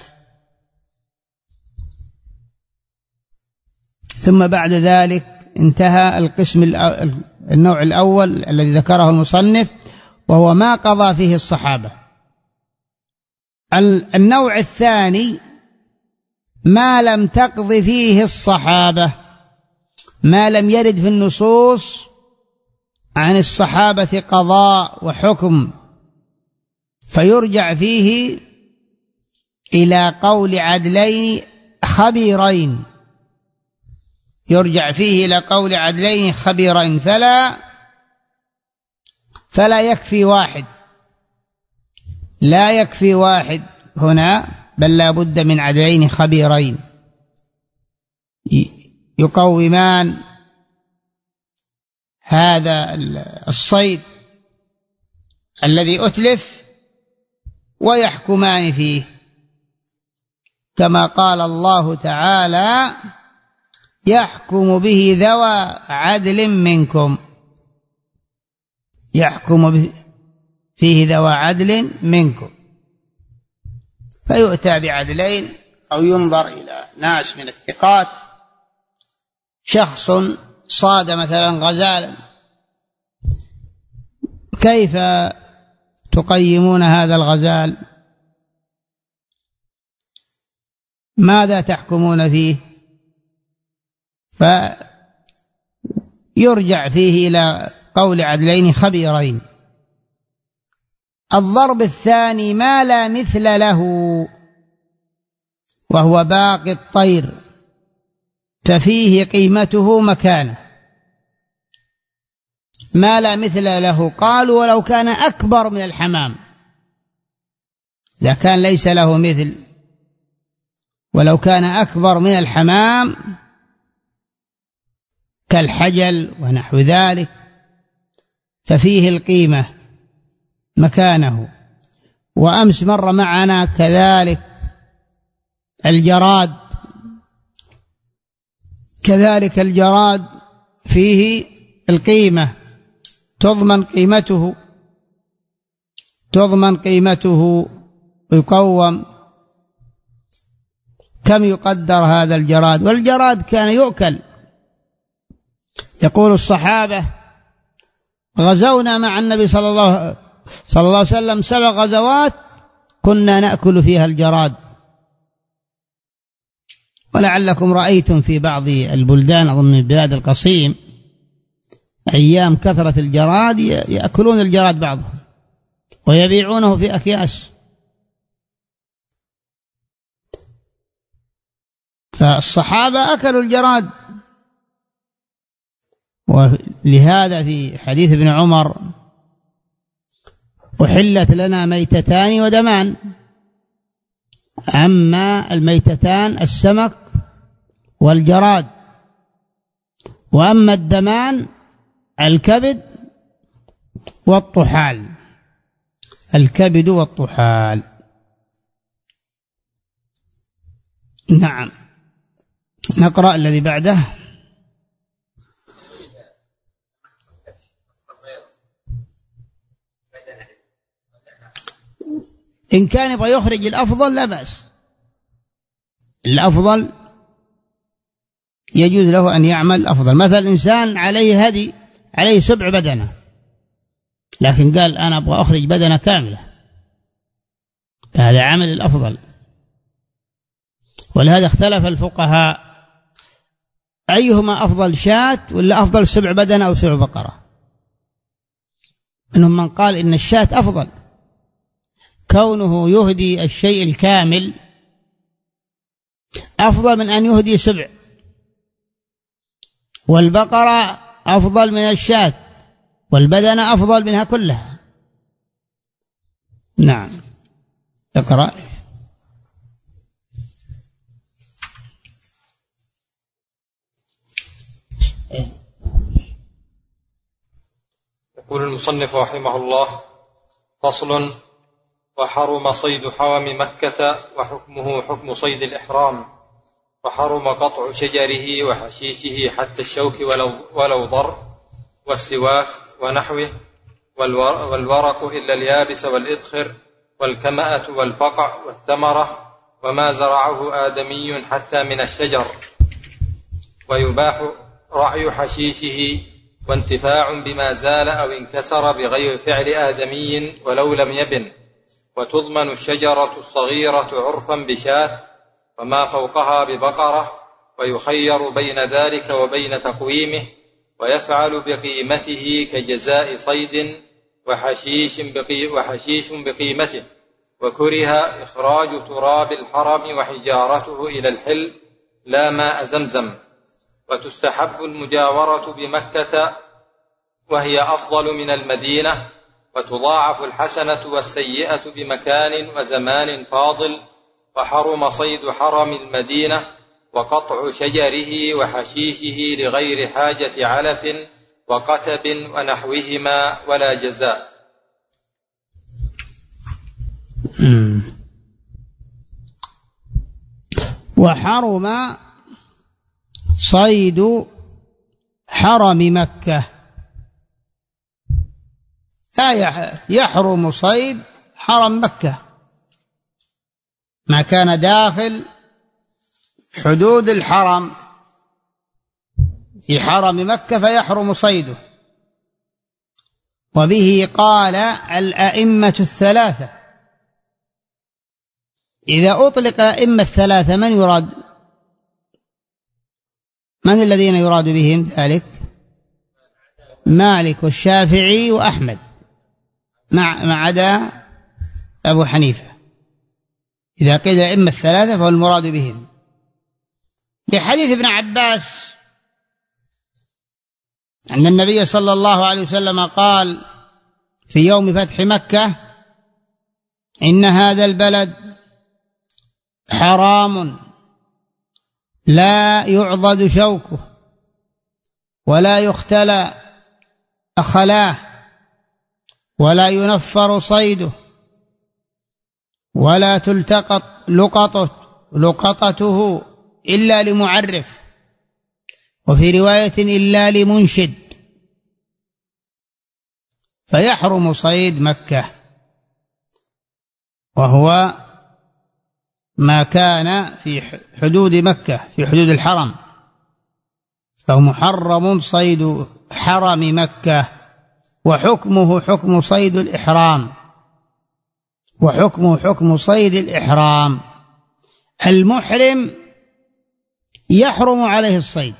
Speaker 2: ثم بعد ذلك انتهى القسم النوع الأول الذي ذكره المصنف، وهو ما قضى فيه الصحابة. النوع الثاني ما لم تقض فيه الصحابة، ما لم يرد في النصوص عن الصحابة قضاء وحكم، فيرجع فيه إلى قول عدلين خبيرين، يرجع فيه إلى قول عدلين خبيرين، فلا يكفي واحد، لا يكفي واحد هنا، بل لا بد من عدلين خبيرين يقومان هذا الصيد الذي أتلف ويحكمان فيه، كما قال الله تعالى: يحكم به ذوى عدل منكم، يحكم فيه ذوى عدل منكم، فيؤتى بعدلين أو ينظر إلى ناس من الثقات. شخص صاد مثلا غزالا، كيف تقيمون هذا الغزال؟ ماذا تحكمون فيه؟ فيرجع فيه إلى قول عدلين خبيرين. الضرب الثاني ما لا مثل له، وهو باقي الطير، ففيه قيمته مكانه. ما لا مثل له، قالوا ولو كان أكبر من الحمام، إذا كان ليس له مثل، ولو كان أكبر من الحمام كالحجل ونحو ذلك، ففيه القيمة مكانه. وأمس مر معنا كذلك الجراد، كذلك الجراد فيه القيمة، تضمن قيمته ويقوم. كم يقدر هذا الجراد؟ والجراد كان يؤكل. يقول الصحابة: غزونا مع النبي صلى الله عليه وسلم 7 غزوات كنا نأكل فيها الجراد. ولعلكم رأيتم في بعض البلدان، أظن من بلاد القصيم، أيام كثرة الجراد يأكلون الجراد بعضهم ويبيعونه في أكياس. فالصحابة أكلوا الجراد. ولهذا في حديث ابن عمر: أحلت لنا ميتتان ودمان. أما الميتتان السمك والجراد، وأما الدمان الكبد والطحال، الكبد والطحال. نعم، نقرأ الذي بعده. إن كان يبغى يخرج الأفضل لا بأس، الأفضل يجوز له أن يعمل الأفضل. مثلا إنسان عليه هدي، عليه 7 بدنة، لكن قال أنا أبغى أخرج بدنة كاملة، فهذا عمل الأفضل. ولهذا اختلف الفقهاء أيهما أفضل، شاة ولا أفضل 7 بدنة أو 7 بقرة. منهم من قال إن الشاة أفضل، كونه يهدي الشيء الكامل أفضل من أن يهدي 7، والبقرة أفضل من الشاة، والبدنة أفضل منها كلها. نعم، اقرأ.
Speaker 3: يقول المصنف رحمه الله: فصل. وحرم صيد حرم مكة وحكمه حكم صيد الإحرام، وحرم قطع شجره وحشيشه حتى الشوك ولو ضر، والسواك ونحوه، والورق إلا اليابس والإذخر، والكمأة والفقع والثمرة، وما زرعه آدمي حتى من الشجر. ويباح رعي حشيشه وانتفاع بما زال أو انكسر بغير فعل آدمي ولو لم يبن. وتضمن الشجرة الصغيرة عرفا بشاة، وما فوقها ببقرة، ويخير بين ذلك وبين تقويمه، ويفعل بقيمته كجزاء صيد، وحشيش بقيمته. وكره إخراج تراب الحرم وحجارته إلى الحل لا ماء زمزم. وتستحب المجاورة بمكة وهي أفضل من المدينة، وتضاعف الحسنة والسيئة بمكان وزمان فاضل. وحرم صيد حرم المدينة وقطع شجره وحشيشه لغير حاجة علف وقتب ونحوهما ولا جزاء.
Speaker 2: وحرم صيد حرم مكة، لا يحرم صيد حرم مكة ما كان داخل حدود الحرم في حرم مكة فيحرم صيده. وبه قال الأئمة الثلاثة. إذا أطلق الأئمة الثلاثة من يراد؟ من الذين يراد بهم ذلك؟ مالك والشافعي وأحمد ما عدا أبو حنيفة. إذا قيل الأئمة الثلاثة فهو المراد بهم، لحديث ابن عباس أن النبي صلى الله عليه وسلم قال في يوم فتح مكة: إن هذا البلد حرام لا يعضد شوكه ولا يختلى أخلاه ولا ينفر صيده ولا تلتقط لقطته إلا لمعرف، وفي رواية إلا لمنشد، فيحرم صيد مكة وهو ما كان في حدود مكة في حدود الحرم، فهو محرم صيد حرم مكة. وحكمه حكم صيد الإحرام، وحكمه حكم صيد الإحرام. المحرم يحرم عليه الصيد،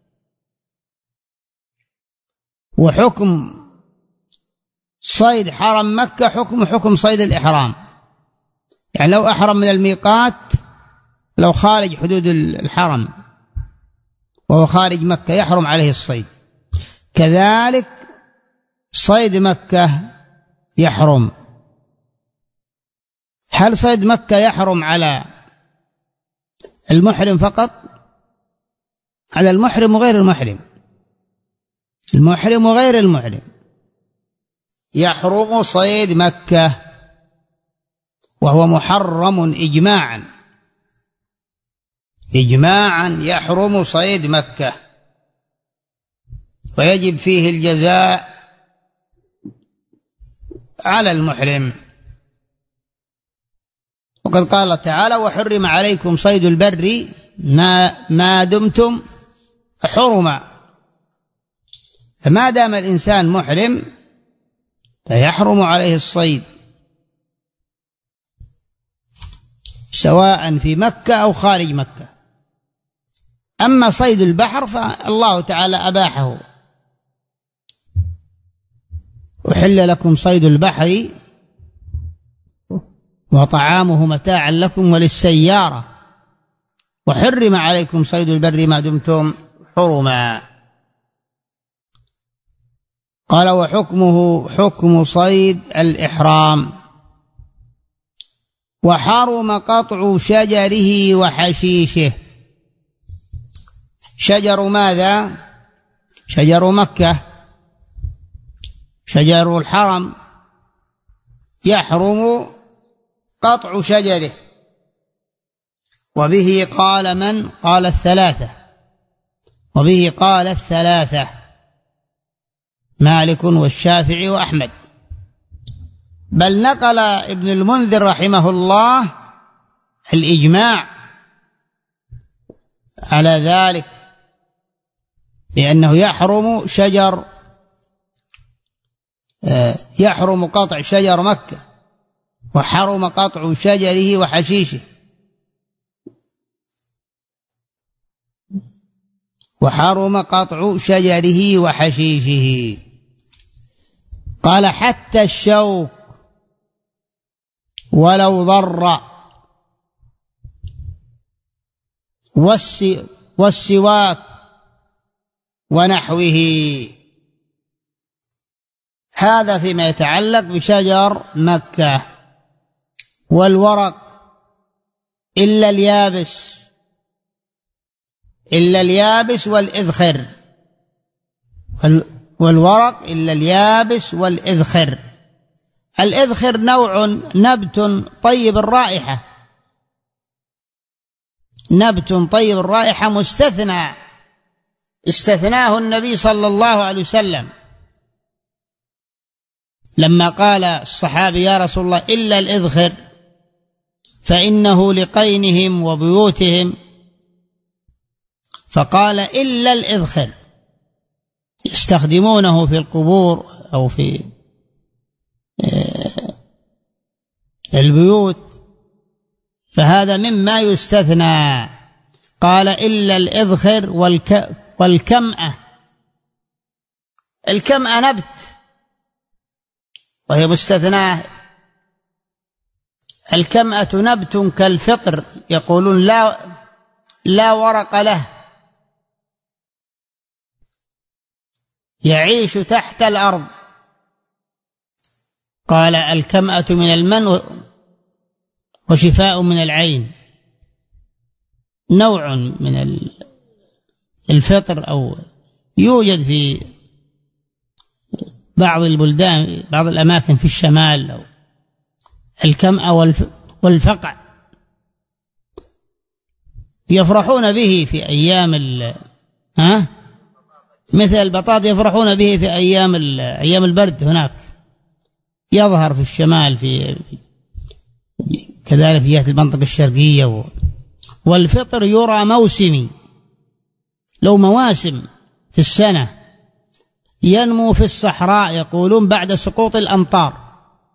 Speaker 2: وحكم صيد حرم مكة حكم صيد الإحرام. يعني لو أحرم من الميقات، لو خارج حدود الحرم وهو خارج مكة يحرم عليه الصيد. كذلك صيد مكة يحرم. هل صيد مكة يحرم على المحرم فقط؟ على المحرم وغير المحرم. المحرم وغير المحرم يحرم صيد مكة، وهو محرم إجماعا يحرم صيد مكة، ويجب فيه الجزاء على المحرم. وقد قال تعالى: وحرم عليكم صيد البر ما دمتم حرما. فما دام الإنسان محرم فيحرم عليه الصيد سواء في مكة أو خارج مكة. أما صيد البحر فالله تعالى أباحه: أحل لكم صيد البحر وطعامه متاعا لكم وللسيارة، وحرم عليكم صيد البر ما دمتم حرما. قال: وحكمه حكم صيد الإحرام. وحرم قطع شجره وحشيشه. شجر ماذا؟ شجر مكة، شجر الحرم يحرم قطع شجره. وبه قال من؟ قال الثلاثة، وبه قال الثلاثة مالك والشافعي وأحمد. بل نقل ابن المنذر رحمه الله الإجماع على ذلك، لأنه يحرم قطع شجر مكة، وحرم قطع شجره وحشيشه، وحرم قطع شجره وحشيشه. قال حتى الشوك ولو ضر، والسواك ونحوه. هذا فيما يتعلق بشجر مكة. والورق إلا اليابس والإذخر، والورق إلا اليابس والإذخر. الإذخر نوع نبت طيب الرائحة، نبت طيب الرائحة مستثنى، استثناه النبي صلى الله عليه وسلم لما قال الصحابي يا رسول الله إلا الإذخر فإنه لقينهم وبيوتهم، فقال إلا الإذخر، يستخدمونه في القبور أو في البيوت، فهذا مما يستثنى. قال إلا الإذخر والكمأة. الكمأة نبت وهي مستثناة. الكمأة نبت كالفطر، يقولون لا ورق له، يعيش تحت الأرض. قال الكمأة من المن وشفاء من العين، نوع من الفطر، أو يوجد في بعض البلدان، بعض الأماكن في الشمال، أو الكمأة والفقع يفرحون به في أيام مثل البطاط، يفرحون به في أيام البرد. هناك يظهر في الشمال، كذلك في جهة المنطقة الشرقية. والفطر يرى موسمي، له مواسم في السنة، ينمو في الصحراء يقولون بعد سقوط الأمطار.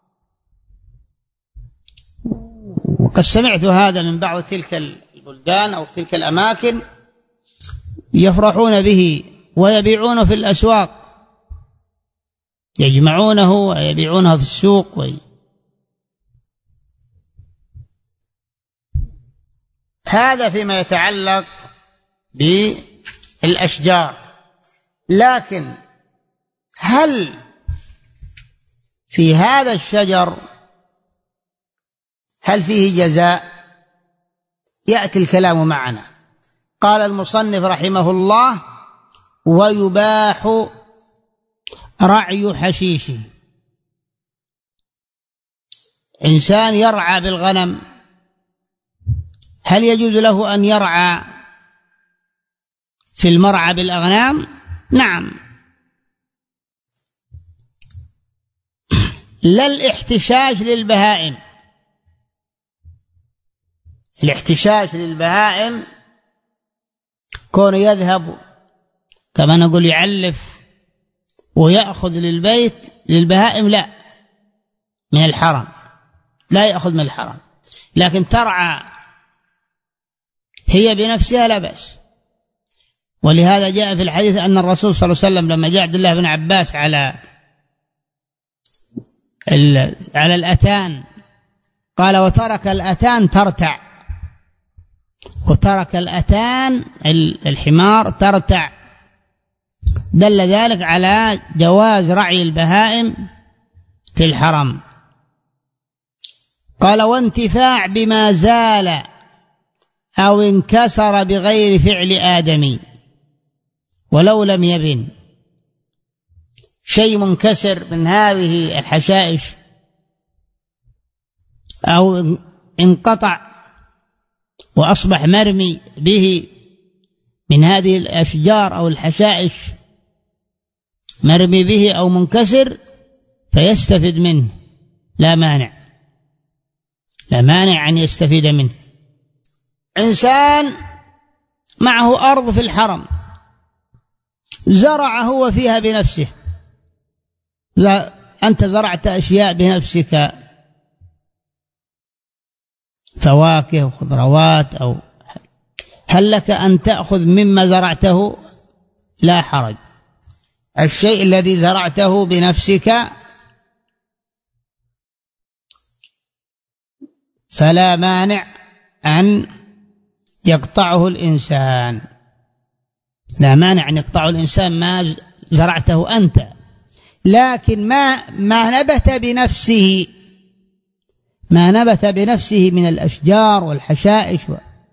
Speaker 2: وقد سمعت هذا من بعض تلك البلدان أو تلك الأماكن، يفرحون به ويبيعونه في الأسواق، يجمعونه ويبيعونه في السوق. هذا فيما يتعلق بالأشجار. لكن هل في هذا الشجر هل فيه جزاء؟ يأتي الكلام معنا. قال المصنف رحمه الله: ويباح رعي حشيشه. إنسان يرعى بالغنم، هل يجوز له أن يرعى في المرعى بالأغنام؟ نعم. لا الاحتشاش للبهائم. الاحتشاش للبهائم كون يذهب كما نقول يعلف ويأخذ للبيت للبهائم، لا، من الحرم، لا يأخذ من الحرم. لكن ترعى هي بنفسها لا بأس. ولهذا جاء في الحديث أن الرسول صلى الله عليه وسلم لما جاء عبد الله بن عباس على الأتان قال: وترك الأتان ترتع. وترك الأتان الحمار ترتع، دل ذلك على جواز رعي البهائم في الحرم. قال: وانتفاع بما زال أو انكسر بغير فعل آدمي ولو لم يبن. شيء منكسر من هذه الحشائش أو انقطع وأصبح مرمي به من هذه الأشجار أو الحشائش، مرمي به أو منكسر، فيستفيد منه، لا مانع، لا مانع أن يستفيد منه. إنسان معه أرض في الحرم زرع هو فيها بنفسه، لا أنت زرعت أشياء بنفسك، فواكه وخضروات، أو هل لك أن تأخذ مما زرعته؟ لا حرج. الشيء الذي زرعته بنفسك فلا مانع أن يقطعه الإنسان، لا مانع أن يقطعه الإنسان ما زرعته أنت، لكن ما نبت بنفسه، ما نبت بنفسه من الأشجار والحشائش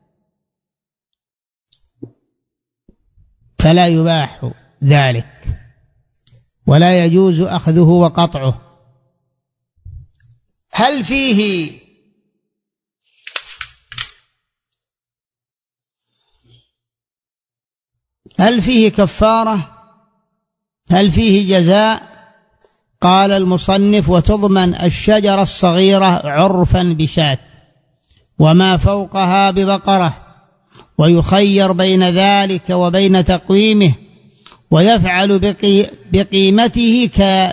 Speaker 2: فلا يباح ذلك ولا يجوز أخذه وقطعه. هل فيه كفارة؟ هل فيه جزاء؟ قال المصنف: وتضمن الشجرة الصغيرة عرفا بشاة وما فوقها ببقرة، ويخير بين ذلك وبين تقويمه، ويفعل بقيمته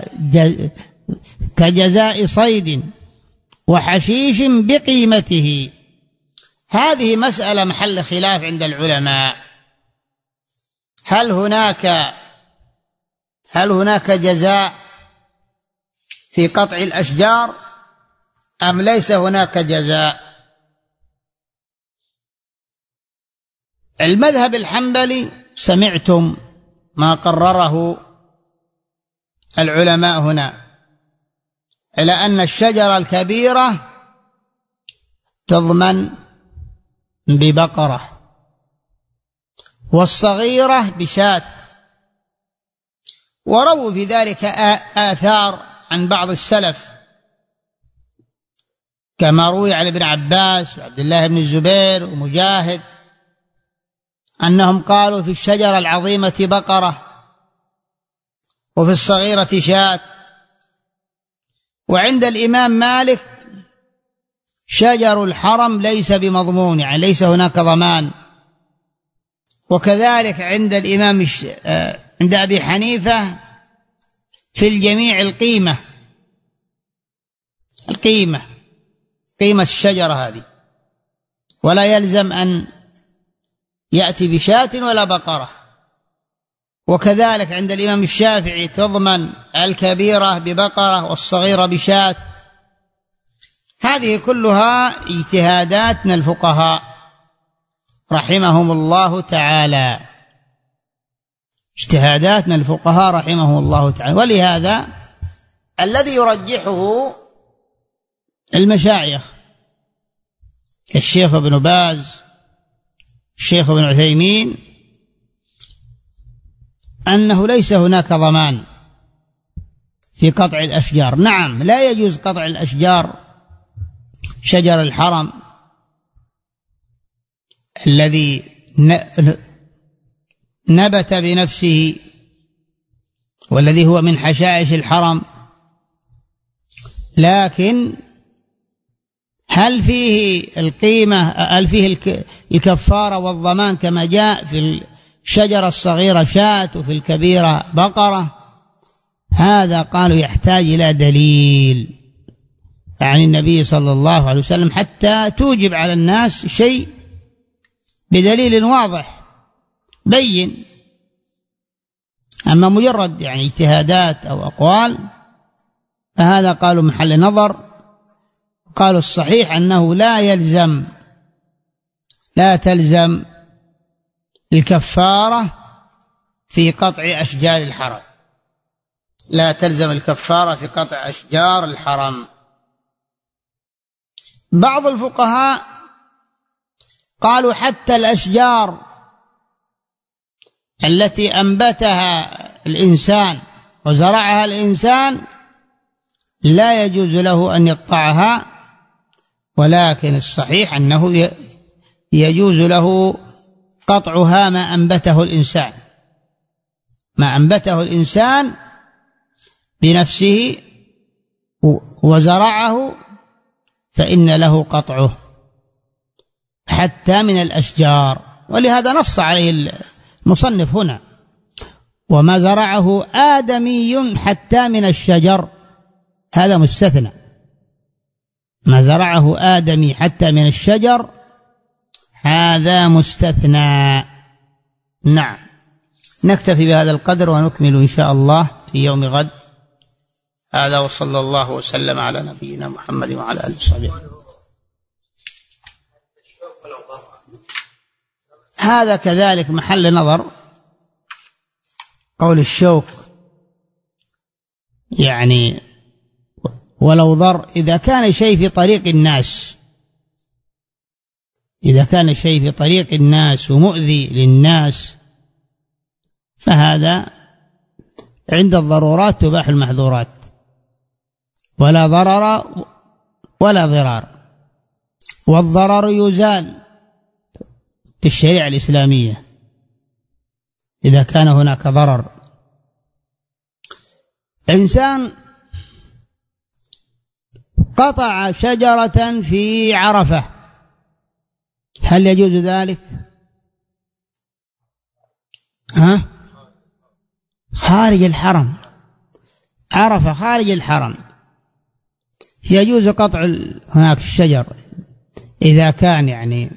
Speaker 2: كجزاء صيد وحشيش بقيمته. هذه مسألة محل خلاف عند العلماء، هل هناك جزاء في قطع الأشجار أم ليس هناك جزاء؟ المذهب الحنبلي سمعتم ما قرره العلماء هنا، إلى أن الشجرة الكبيرة تضمن ببقرة والصغيرة بشاة، ورووا في ذلك آثار عن بعض السلف كما روي عن ابن عباس وعبد الله بن الزبير ومجاهد أنهم قالوا في الشجرة العظيمة بقرة وفي الصغيرة شاة. وعند الإمام مالك شجر الحرم ليس بمضمون، يعني ليس هناك ضمان. وكذلك عند الإمام عند أبي حنيفة في الجميع قيمة الشجرة هذه، ولا يلزم أن يأتي بشاة ولا بقرة. وكذلك عند الإمام الشافعي تضمن الكبيرة ببقرة والصغيرة بشاة. هذه كلها اجتهادات من الفقهاء رحمهم الله تعالى، اجتهادات من الفقهاء رحمهم الله تعالى. ولهذا الذي يرجحه المشايخ كالشيخ ابن باز، الشيخ ابن عثيمين، أنه ليس هناك ضمان في قطع الأشجار. نعم، لا يجوز قطع الأشجار، شجر الحرم الذي نبت بنفسه والذي هو من حشائش الحرم، لكن هل فيه القيمة، هل فيه الكفارة والضمان كما جاء في الشجرة الصغيرة شاة وفي الكبيرة بقرة؟ هذا قالوا يحتاج إلى دليل عن النبي صلى الله عليه وسلم حتى توجب على الناس شيء بدليل واضح بين. أما مجرد يعني اجتهادات أو أقوال فهذا قالوا محل نظر. قالوا الصحيح أنه لا تلزم الكفارة في قطع أشجار الحرم، لا تلزم الكفارة في قطع أشجار الحرم. بعض الفقهاء قالوا حتى الأشجار التي أنبتها الإنسان وزرعها الإنسان لا يجوز له أن يقطعها، ولكن الصحيح أنه يجوز له قطعها ما أنبته الإنسان، ما أنبته الإنسان بنفسه وزرعه فإن له قطعه حتى من الأشجار. ولهذا نص عليه المصنف هنا: وما زرعه آدمي حتى من الشجر، هذا مستثنى. ما زرعه آدمي حتى من الشجر هذا مستثنى. نعم، نكتفي بهذا القدر ونكمل إن شاء الله في يوم غد. هذا وصلى الله وسلم على نبينا محمد وعلى آله وصحبه. هذا كذلك محل نظر. قول الشوك يعني ولو ضر، إذا كان شيء في طريق الناس، إذا كان شيء في طريق الناس ومؤذي للناس فهذا عند الضرورات تباح المحظورات، ولا ضرر ولا ضرار، والضرر يزال في الشريعة الإسلامية إذا كان هناك ضرر. إنسان قطع شجرة في عرفة، هل يجوز ذلك؟ خارج الحرم، عرفة خارج الحرم، يجوز قطع هناك الشجر إذا كان يعني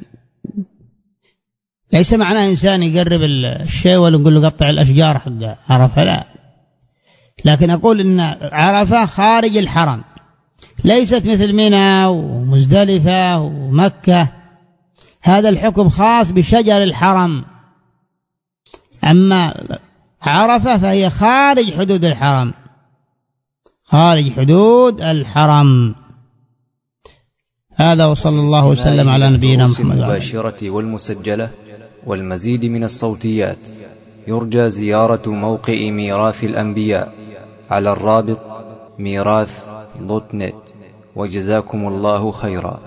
Speaker 2: ليس معناه إنسان يقرب الشيء ونقول له قطع الأشجار حق عرفة، لا، لكن أقول إن عرفة خارج الحرم، ليست مثل منى ومزدلفة ومكة، هذا الحكم خاص بشجر الحرم. أما عرفة فهي خارج حدود الحرم، خارج حدود الحرم. هذا وصلى الله وسلم على نبينا محمد.
Speaker 1: المباشرة والمسجلة والمزيد من الصوتيات يرجى زيارة موقع ميراث الأنبياء على الرابط ميراث.net. وجزاكم الله خيرا.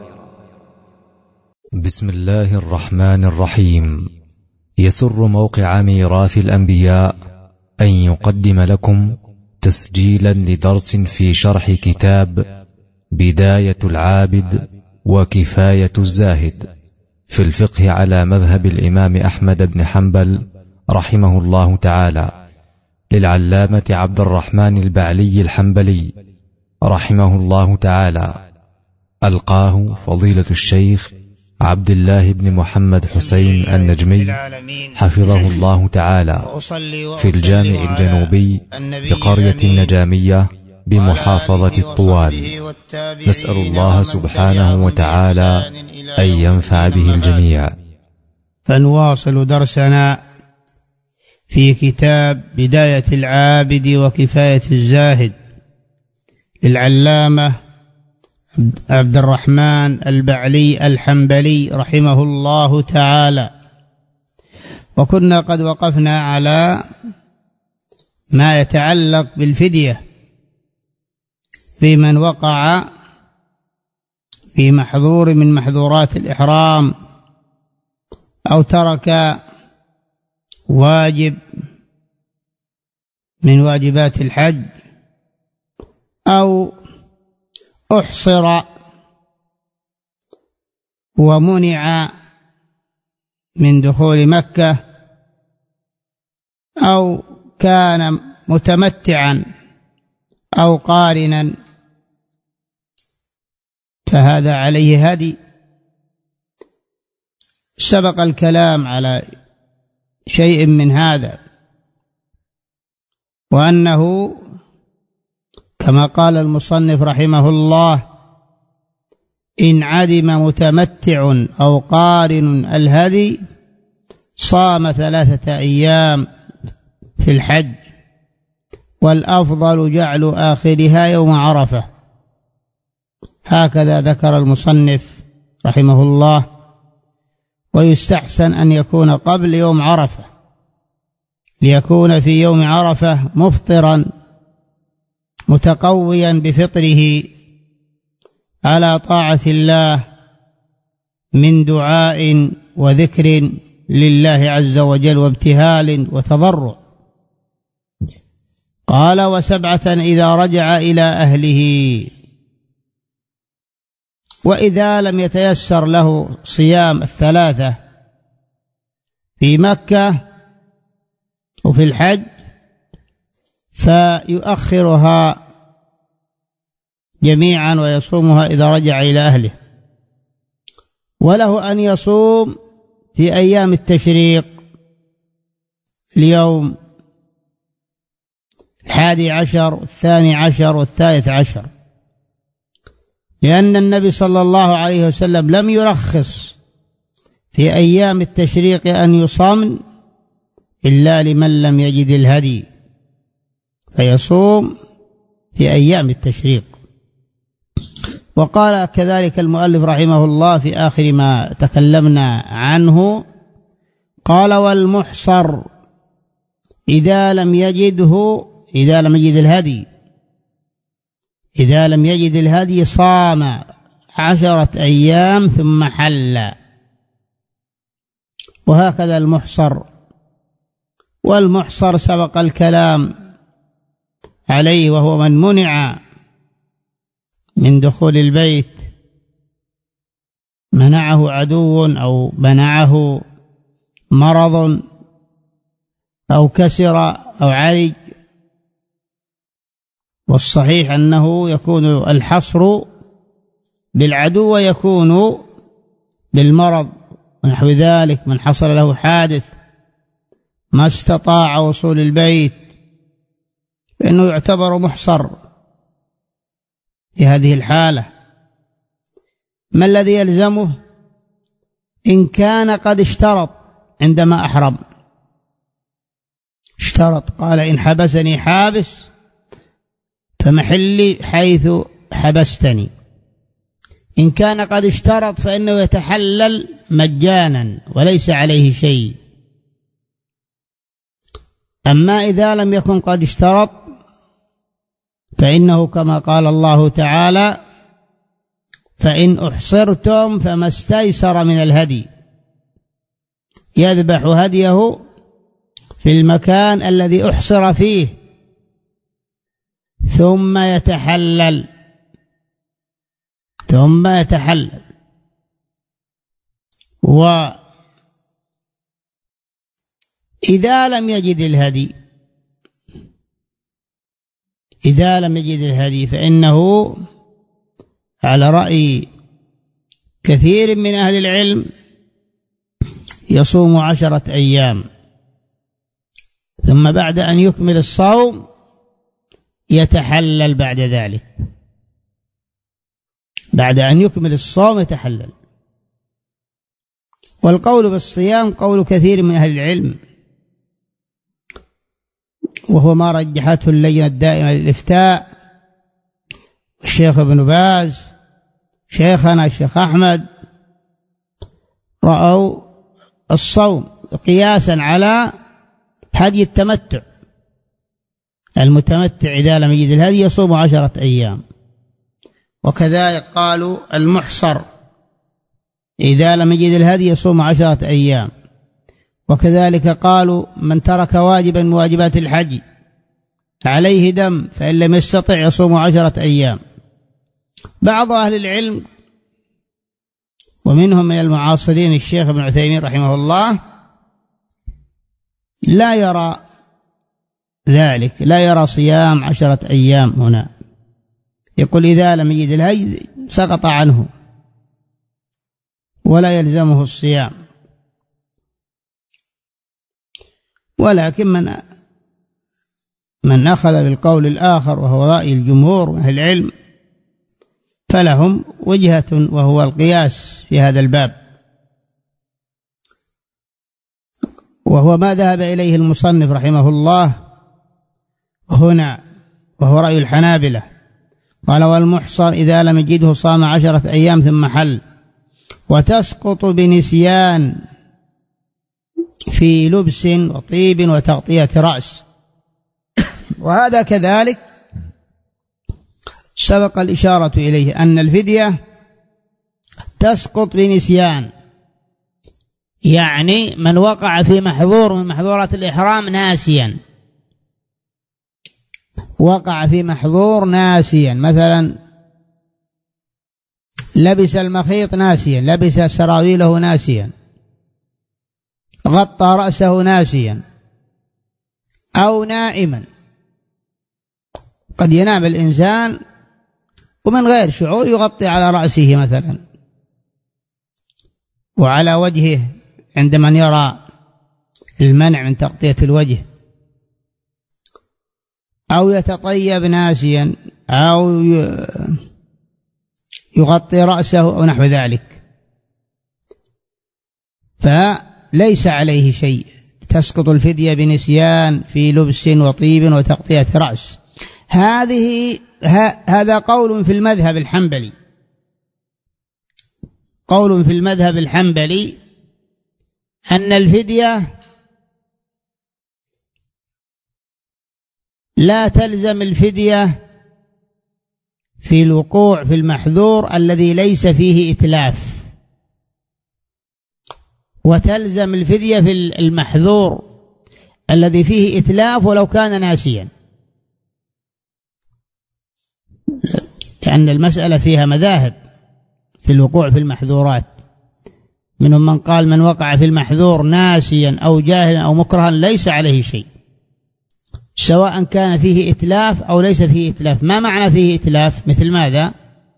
Speaker 1: بسم الله الرحمن الرحيم. يسر موقع ميراث الأنبياء أن يقدم لكم تسجيلا لدرس في شرح كتاب بداية العابد وكفاية الزاهد في الفقه على مذهب الإمام أحمد بن حنبل رحمه الله تعالى، للعلامة عبد الرحمن البعلي الحنبلي رحمه الله تعالى، ألقاه فضيلة الشيخ عبد الله بن محمد حسين النجمي حفظه الله تعالى في الجامع الجنوبي بقرية النجامية بمحافظة الطوال. نسأل الله سبحانه وتعالى أن ينفع به الجميع.
Speaker 2: فنواصل درسنا في كتاب بداية العابد وكفاية الزاهد للعلامة عبد الرحمن البعلي الحنبلي رحمه الله تعالى. وكنا قد وقفنا على ما يتعلق بالفدية في من وقع في محظور من محظورات الإحرام أو ترك واجب من واجبات الحج أو أحصر ومنع من دخول مكة أو كان متمتعا أو قارنا، فهذا عليه هدي. سبق الكلام على شيء من هذا، وأنه كما قال المصنف رحمه الله: إن عدم متمتع أو قارن الهدي صام 3 أيام في الحج، والأفضل جعل آخرها يوم عرفة. هكذا ذكر المصنف رحمه الله. ويستحسن أن يكون قبل يوم عرفة ليكون في يوم عرفة مفطرا متقويا بفطره على طاعة الله من دعاء وذكر لله عز وجل وابتهال وتضرع. قال: وسبعة إذا رجع إلى أهله. وإذا لم يتيسر له صيام الثلاثة في مكة وفي الحج فيؤخرها جميعا ويصومها إذا رجع إلى أهله. وله أن يصوم في أيام التشريق اليوم 11 و12 و13، لأن النبي صلى الله عليه وسلم لم يرخص في أيام التشريق أن يصام إلا لمن لم يجد الهدي، فيصوم في أيام التشريق. وقال كذلك المؤلف رحمه الله في آخر ما تكلمنا عنه، قال: والمحصر إذا لم يجد الهدي صام 10 أيام ثم حل. وهكذا المحصر. والمحصر سبق الكلام عليه، وهو من منع من دخول البيت، منعه عدو أو منعه مرض أو كسر أو عرج. والصحيح أنه يكون الحصر بالعدو ويكون بالمرض ونحو ذلك. من حصل له حادث ما استطاع وصول البيت فإنه يعتبر محصر في هذه الحالة. ما الذي يلزمه؟ إن كان قد اشترط عندما أحرم، اشترط قال: إن حبسني حابس فمحلي حيث حبستني. إن كان قد اشترط فإنه يتحلل مجانا وليس عليه شيء. أما إذا لم يكن قد اشترط فإنه كما قال الله تعالى: فإن أحصرتم فما استيسر من الهدي، يذبح هديه في المكان الذي أحصر فيه ثم يتحلل. وإذا لم يجد الهدي فإنه على رأي كثير من أهل العلم يصوم 10 أيام، ثم بعد أن يكمل الصوم يتحلل بعد ذلك. بعد أن يكمل الصوم يتحلل. والقول بالصيام قول كثير من أهل العلم، وهو ما رجحته اللجنة الدائمة للإفتاء، الشيخ ابن باز، شيخنا الشيخ أحمد، رأوا الصوم قياسا على هدي التمتع. المتمتع إذا لم يجد الهدي يصوم 10 أيام. وكذلك قالوا المحصر إذا لم يجد الهدي يصوم 10 أيام. وكذلك قالوا من ترك واجبا من واجبات الحج عليه دم فإن لم يستطع يصوم 10 أيام. بعض أهل العلم ومنهم من المعاصرين الشيخ ابن عثيمين رحمه الله لا يرى ذلك، لا يرى صيام 10 أيام هنا، يقول إذا لم يجد الهدي سقط عنه ولا يلزمه الصيام. ولكن من أخذ بالقول الآخر وهو رأي الجمهور من أهل العلم فلهم وجهة، وهو القياس في هذا الباب، وهو ما ذهب إليه المصنف رحمه الله هنا، وهو رأي الحنابلة. قال والمحصر إذا لم يجده صام 10 أيام ثم حل، وتسقط بنسيان في لبس وطيب وتغطية رأس. وهذا كذلك سبق الإشارة إليه أن الفدية تسقط بنسيان، يعني من وقع في محظور من محظورات الإحرام ناسيا، وقع في محظور ناسيا، مثلا لبس المخيط ناسيا، لبس سراويله ناسيا، غطى رأسه ناسيا، أو نائما. قد ينام الإنسان ومن غير شعور يغطي على رأسه مثلا وعلى وجهه عند من يرى المنع من تغطية الوجه، أو يتطيب ناسيا، أو يغطي رأسه أو نحو ذلك، فليس عليه شيء، تسقط الفدية بنسيان في لبس وطيب وتغطية رأس. هذا قول في المذهب الحنبلي، قول في المذهب الحنبلي أن الفدية لا تلزم الفدية في الوقوع في المحذور الذي ليس فيه إتلاف، وتلزم الفدية في المحذور الذي فيه إتلاف ولو كان ناسيا، لأن المسألة فيها مذاهب في الوقوع في المحذورات، منهم من قال من وقع في المحذور ناسيا أو جاهلا أو مكرها ليس عليه شيء، سواء كان فيه إتلاف أو ليس فيه إتلاف. ما معنى فيه إتلاف؟ مثل ماذا؟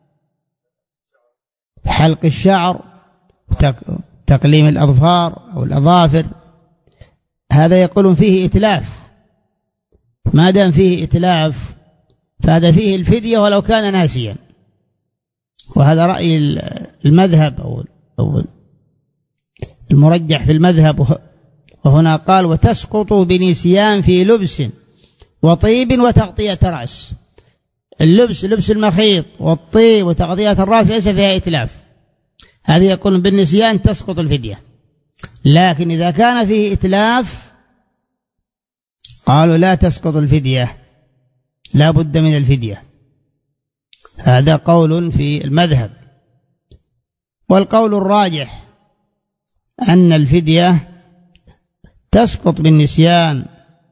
Speaker 2: حلق الشعر، تقليم الأظفار أو الأظافر، هذا يقولون فيه إتلاف. ما دام فيه إتلاف فهذا فيه الفدية ولو كان ناسيا، وهذا رأي المذهب أو المرجح في المذهب. وهنا قال وتسقط بنسيان في لبس وطيب وتغطية رأس. اللبس، لبس المخيط والطيب وتغطية الرأس ليس فيها إتلاف، هذه يقولون بالنسيان تسقط الفدية. لكن إذا كان فيه إتلاف قالوا لا تسقط الفدية، لا بد من الفدية. هذا قول في المذهب. والقول الراجح أن الفدية تسقط بالنسيان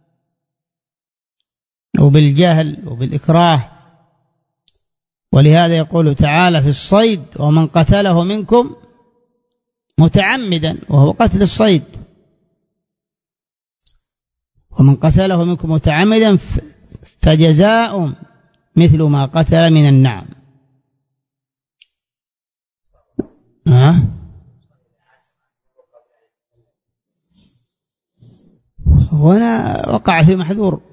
Speaker 2: وبالجهل وبالإكراه، ولهذا يقول تعالى في الصيد ومن قتله منكم متعمدا، وهو قتل الصيد، ومن قتله منكم متعمدا فجزاء مثل ما قتل من النعم. هنا وقع في محذور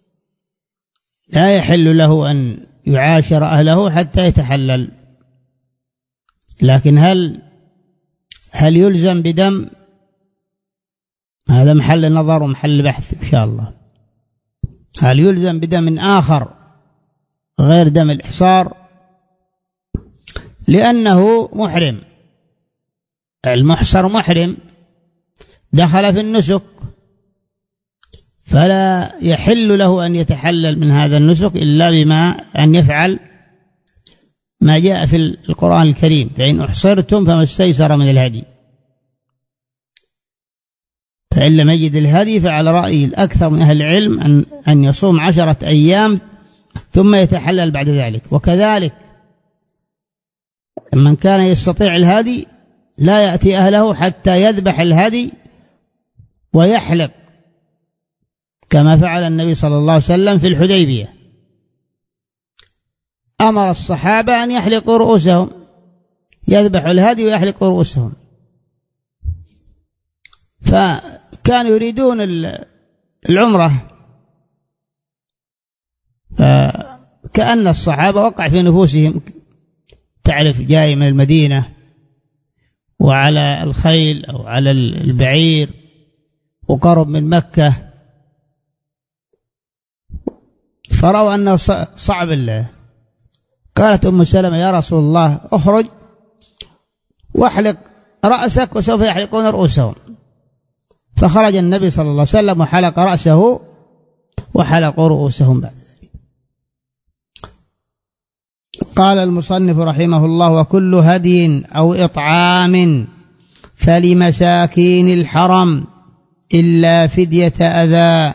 Speaker 2: لا يحل له أن يعاشر أهله حتى يتحلل، لكن هل يلزم بدم؟ هذا محل نظر ومحل بحث إن شاء الله. هل يلزم بدم آخر غير دم الإحصار؟ لأنه محرم، المحصر محرم دخل في النسك، فلا يحل له أن يتحلل من هذا النسك إلا بما أن يفعل ما جاء في القرآن الكريم: فإن أحصرتم فما استيسر من الهدي. فإن لم يجد الهدي فعلى رأي الأكثر من أهل العلم أن يصوم 10 أيام ثم يتحلل بعد ذلك. وكذلك من كان يستطيع الهدي لا يأتي أهله حتى يذبح الهدي ويحلق، كما فعل النبي صلى الله عليه وسلم في الحديبية، أمر الصحابة أن يحلقوا رؤوسهم، يذبح الهدي ويحلق رؤوسهم. فكانوا يريدون العمرة، فكأن الصحابة وقع في نفوسهم، تعرف جاي من المدينة وعلى الخيل أو على البعير وقرب من مكة، فرأوا أنه صعب الله. قالت أم سلمة: يا رسول الله اخرج واحلق رأسك وسوف يحلقون رؤوسهم. فخرج النبي صلى الله عليه وسلم وحلق رأسه وحلقوا رؤوسهم بعد ذلك. قال المصنف رحمه الله: وكل هدي أو إطعام فلمساكين الحرم إلا فدية أذى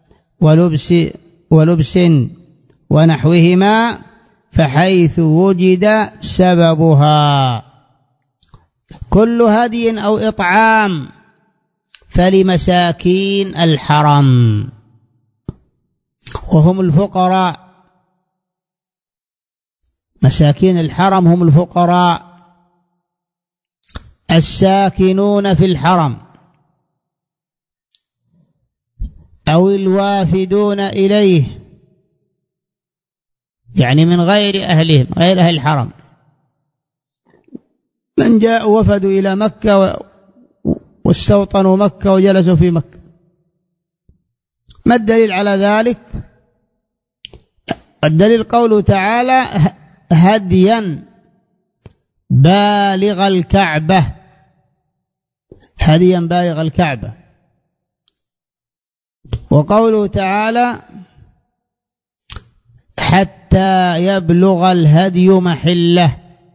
Speaker 2: ولبس ونحوهما فحيث وجد سببها. كل هدي أو إطعام فلمساكين الحرم، وهم الفقراء. مساكين الحرم هم الفقراء الساكنون في الحرم أو الوافدون إليه، يعني من غير أهلهم، غير أهل الحرم، من جاء وفدوا إلى مكة واستوطنوا مكة وجلسوا في مكة. ما الدليل على ذلك؟ الدليل قوله تعالى: هديا بالغ الكعبة، هديا بالغ الكعبة. وقوله تعالى: حتى يبلغ الهدي محله.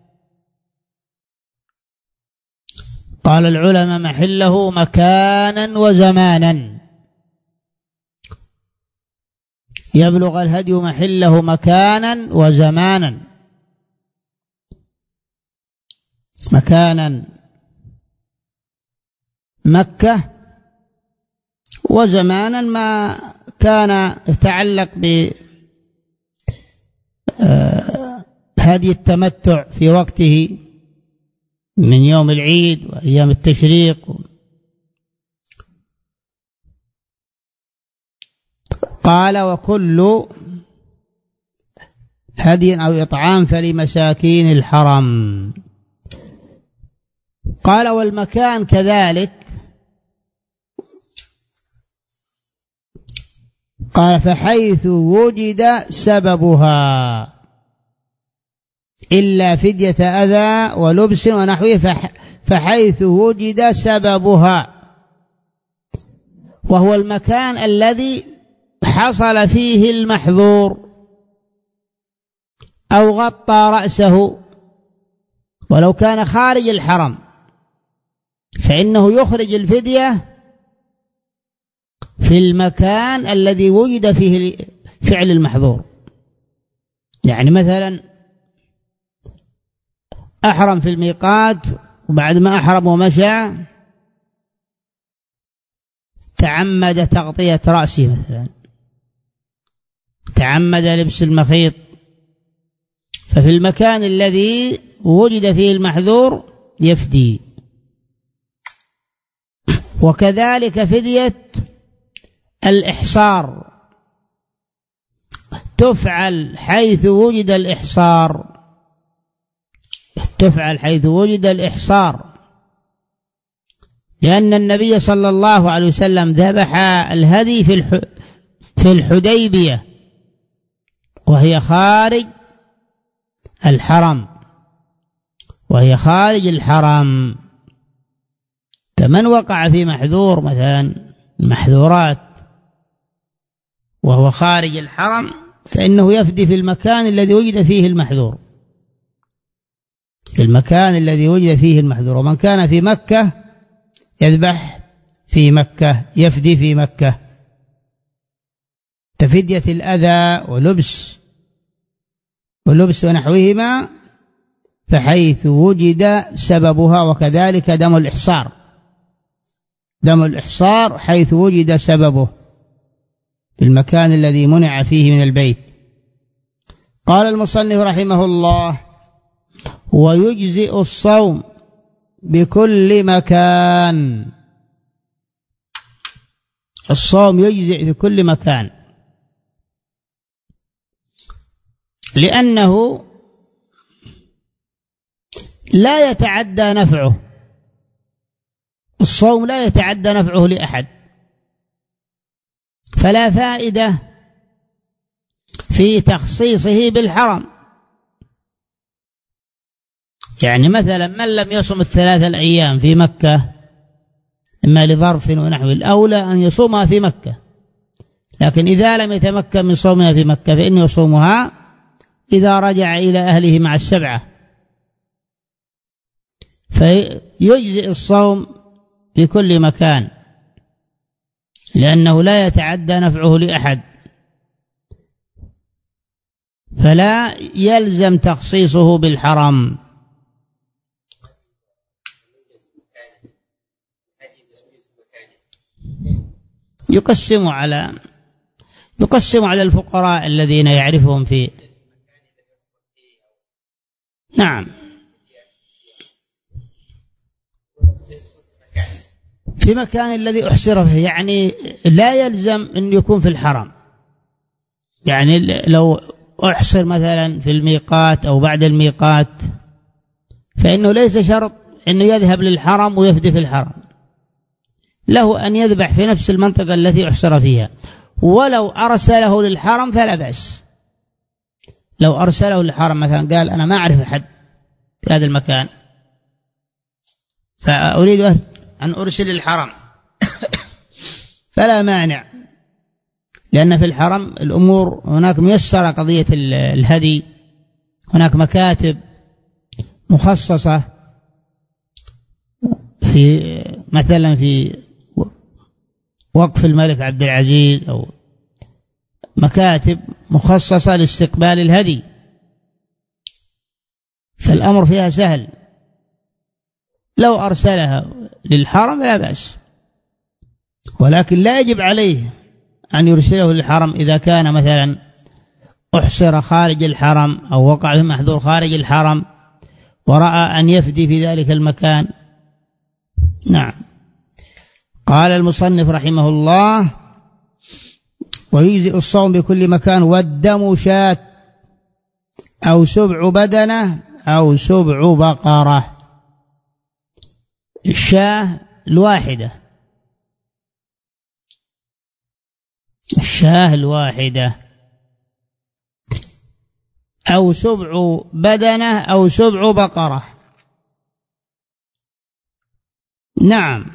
Speaker 2: قال العلماء: محله مكانا وزمانا. يبلغ الهدي محله مكانا وزمانا. مكانا مكة، وزمانا ما كان يتعلق بهدي التمتع في وقته من يوم العيد وأيام التشريق. قال: وكل هدي أو إطعام فلمساكين الحرم. قال: والمكان كذلك. قال: فحيث وجد سببها إلا فدية أذى ولبس ونحوه فحيث وجد سببها، وهو المكان الذي حصل فيه المحظور أو غطى رأسه، ولو كان خارج الحرم فإنه يخرج الفدية في المكان الذي وجد فيه فعل المحظور. يعني مثلا أحرم في الميقات، وبعد ما أحرم ومشى تعمد تغطية رأسه، مثلا تعمد لبس المخيط، ففي المكان الذي وجد فيه المحظور يفدي. وكذلك فدية الإحصار تفعل حيث وجد الإحصار، تفعل حيث وجد الإحصار، لأن النبي صلى الله عليه وسلم ذبح الهدي في الحديبية وهي خارج الحرم، وهي خارج الحرم. فمن وقع في محذور مثلا المحذورات وهو خارج الحرم فإنه يفدي في المكان الذي وجد فيه المحذور، في المكان الذي وجد فيه المحذور. ومن كان في مكة يذبح في مكة، يفدي في مكة. كفدية الأذى ولبس ونحوهما فحيث وجد سببها. وكذلك دم الإحصار، دم الإحصار حيث وجد سببه في المكان الذي منع فيه من البيت. قال المصنف رحمه الله: ويجزئ الصوم بكل مكان. الصوم يجزئ في كل مكان، لأنه لا يتعدى نفعه، الصوم لا يتعدى نفعه لأحد، فلا فائدة في تخصيصه بالحرم. يعني مثلا من لم يصم الثلاثة الأيام في مكة إما لظرف ونحو، الأولى أن يصومها في مكة، لكن إذا لم يتمكن من صومها في مكة فإنه يصومها إذا رجع إلى أهله مع السبعة، فيجزئ الصوم في كل مكان لأنه لا يتعدى نفعه لأحد، فلا يلزم تخصيصه بالحرم. يقسم على الفقراء الذين يعرفهم في نعم في مكان الذي أحصر فيه، يعني لا يلزم أن يكون في الحرم. يعني لو أحصر مثلا في الميقات أو بعد الميقات فإنه ليس شرط أنه يذهب للحرم ويفدي في الحرم، له أن يذبح في نفس المنطقة التي أحصر فيها، ولو أرسله للحرم فلا بأس. لو أرسله للحرم مثلا قال أنا ما أعرف أحد في هذا المكان فأريد أن أرسل للحرم فلا مانع، لأن في الحرم الأمور هناك ميسرة، قضية الهدي هناك مكاتب مخصصة في مثلا في وقف الملك عبد العزيز أو مكاتب مخصصة لاستقبال الهدي، فالأمر فيها سهل. لو أرسلها للحرم لا بأس، ولكن لا يجب عليه أن يرسله للحرم إذا كان مثلا أحصر خارج الحرم أو وقع في محظور خارج الحرم ورأى أن يفدي في ذلك المكان. نعم. قال المصنف رحمه الله: ويجزئ الصوم بكل مكان والدم شاة أو سبع بدنة أو سبع بقرة. الشاة الواحدة، الشاة الواحدة، أو سبع بدنة أو سبع بقرة. نعم،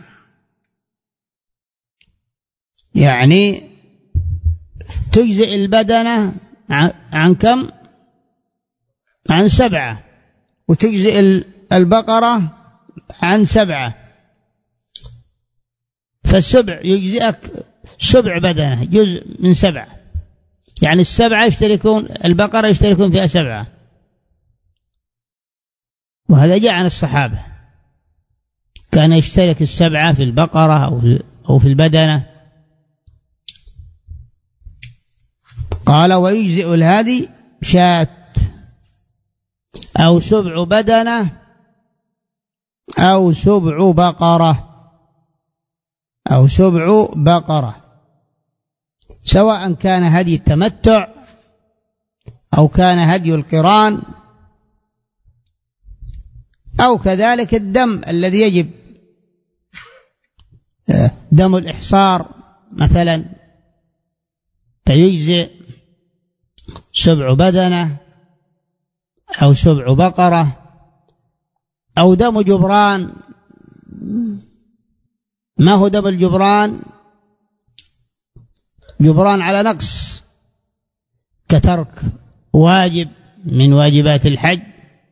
Speaker 2: يعني تجزئ البدنة عن كم؟ عن 7، وتجزئ البقرة عن 7. فالسبع يجزئك سبع بدنة، جزء من 7، يعني 7 يشتركون، البقرة يشتركون فيها 7، وهذا جاء عن الصحابة، كان يشترك 7 في البقرة أو في البدنة. قال: ويجزئ الهدي شاة أو سبع بدنة أو سبع بقرة أو سبع بقرة، سواء كان هدي التمتع أو كان هدي القران أو كذلك الدم الذي يجب، دم الإحصار مثلا، فيجزئ سبع بدنة أو سبع بقرة، أو دم جبران. ما هو دم الجبران؟ جبران على نقص كترك واجب من واجبات الحج،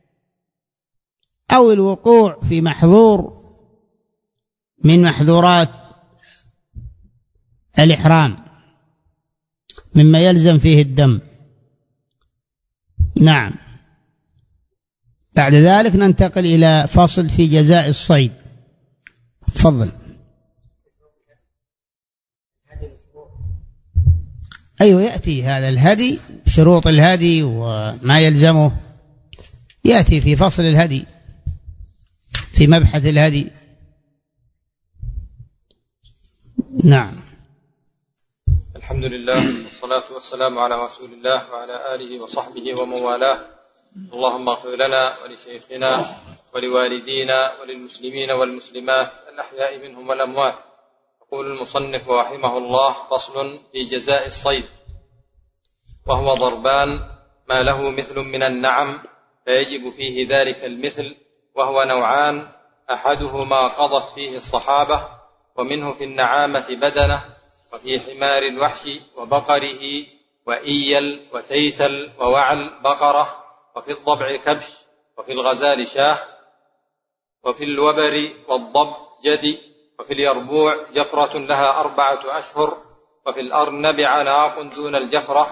Speaker 2: أو الوقوع في محظور من محظورات الإحرام مما يلزم فيه الدم. نعم. بعد ذلك ننتقل إلى فصل في جزاء الصيد. تفضل. أيوة، يأتي هذا الهدي، شروط الهدي وما يلزمه، يأتي في فصل الهدي في مبحث الهدي. نعم.
Speaker 3: الحمد لله والصلاة والسلام على رسول الله وعلى آله وصحبه ومن والاه. اللهم اغفر لنا ولشيخنا ولوالدينا وللمسلمين والمسلمات الأحياء منهم والأموات. يقول المصنف رحمه الله: فصل في جزاء الصيد، وهو ضربان ما له مثل من النعم فيجب فيه ذلك المثل، وهو نوعان: أحدهما قضت فيه الصحابة، ومنه في النعامة بدنة، وفي حمار الوحش وبقره وإيل وتيتل ووعل بقرة، وفي الضبع كبش، وفي الغزال شاه، وفي الوبر والضب جدي، وفي اليربوع جفرة لها 4 أشهر، وفي الأرنب عناق دون الجفرة،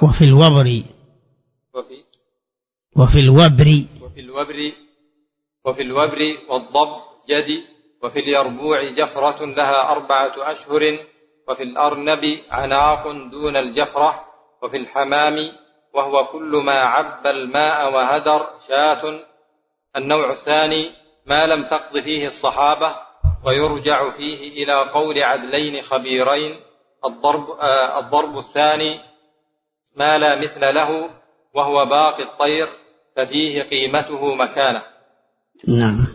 Speaker 3: وفي الوبر والضب جدي، وفي اليربوع جفرة لها 4 أشهر، وفي الأرنب عناق دون الجفرة، وفي الحمام وهو كل ما عب الماء وهدر شاة. النوع الثاني ما لم تقض فيه الصحابة، ويرجع فيه إلى قول عدلين خبيرين. الضرب الثاني ما لا مثل له، وهو باقي الطير، ففيه قيمته مكانه.
Speaker 2: نعم.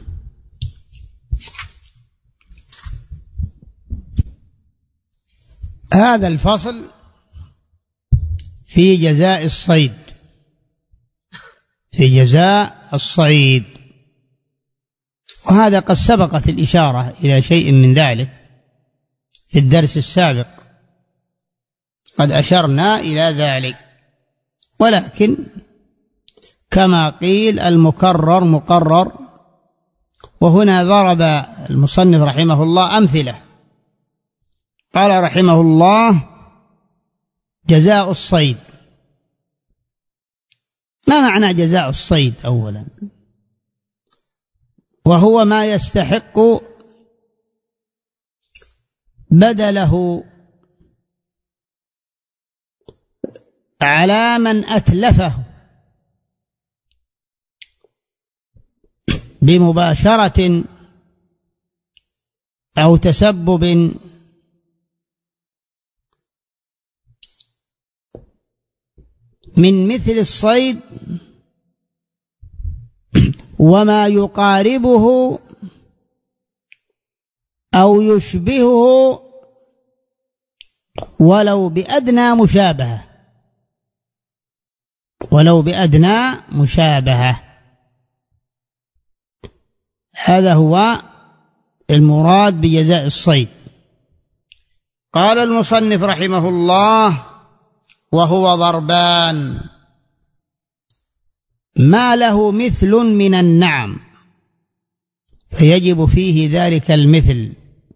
Speaker 2: هذا الفصل في جزاء الصيد، وهذا قد سبقت الإشارة إلى شيء من ذلك في الدرس السابق، قد أشرنا إلى ذلك، ولكن كما قيل المكرر مقرر. وهنا ضرب المصنف رحمه الله أمثلة، قال رحمه الله: جزاء الصيد. ما معنى جزاء الصيد أولا؟ وهو ما يستحق بدله على من أتلفه بمباشرة أو تسبب من مثل الصيد وما يقاربه أو يشبهه ولو بأدنى مشابهة. هذا هو المراد بجزاء الصيد. قال المصنف رحمه الله: وهو ضربان: ما له مثل من النعم فيجب فيه ذلك المثل.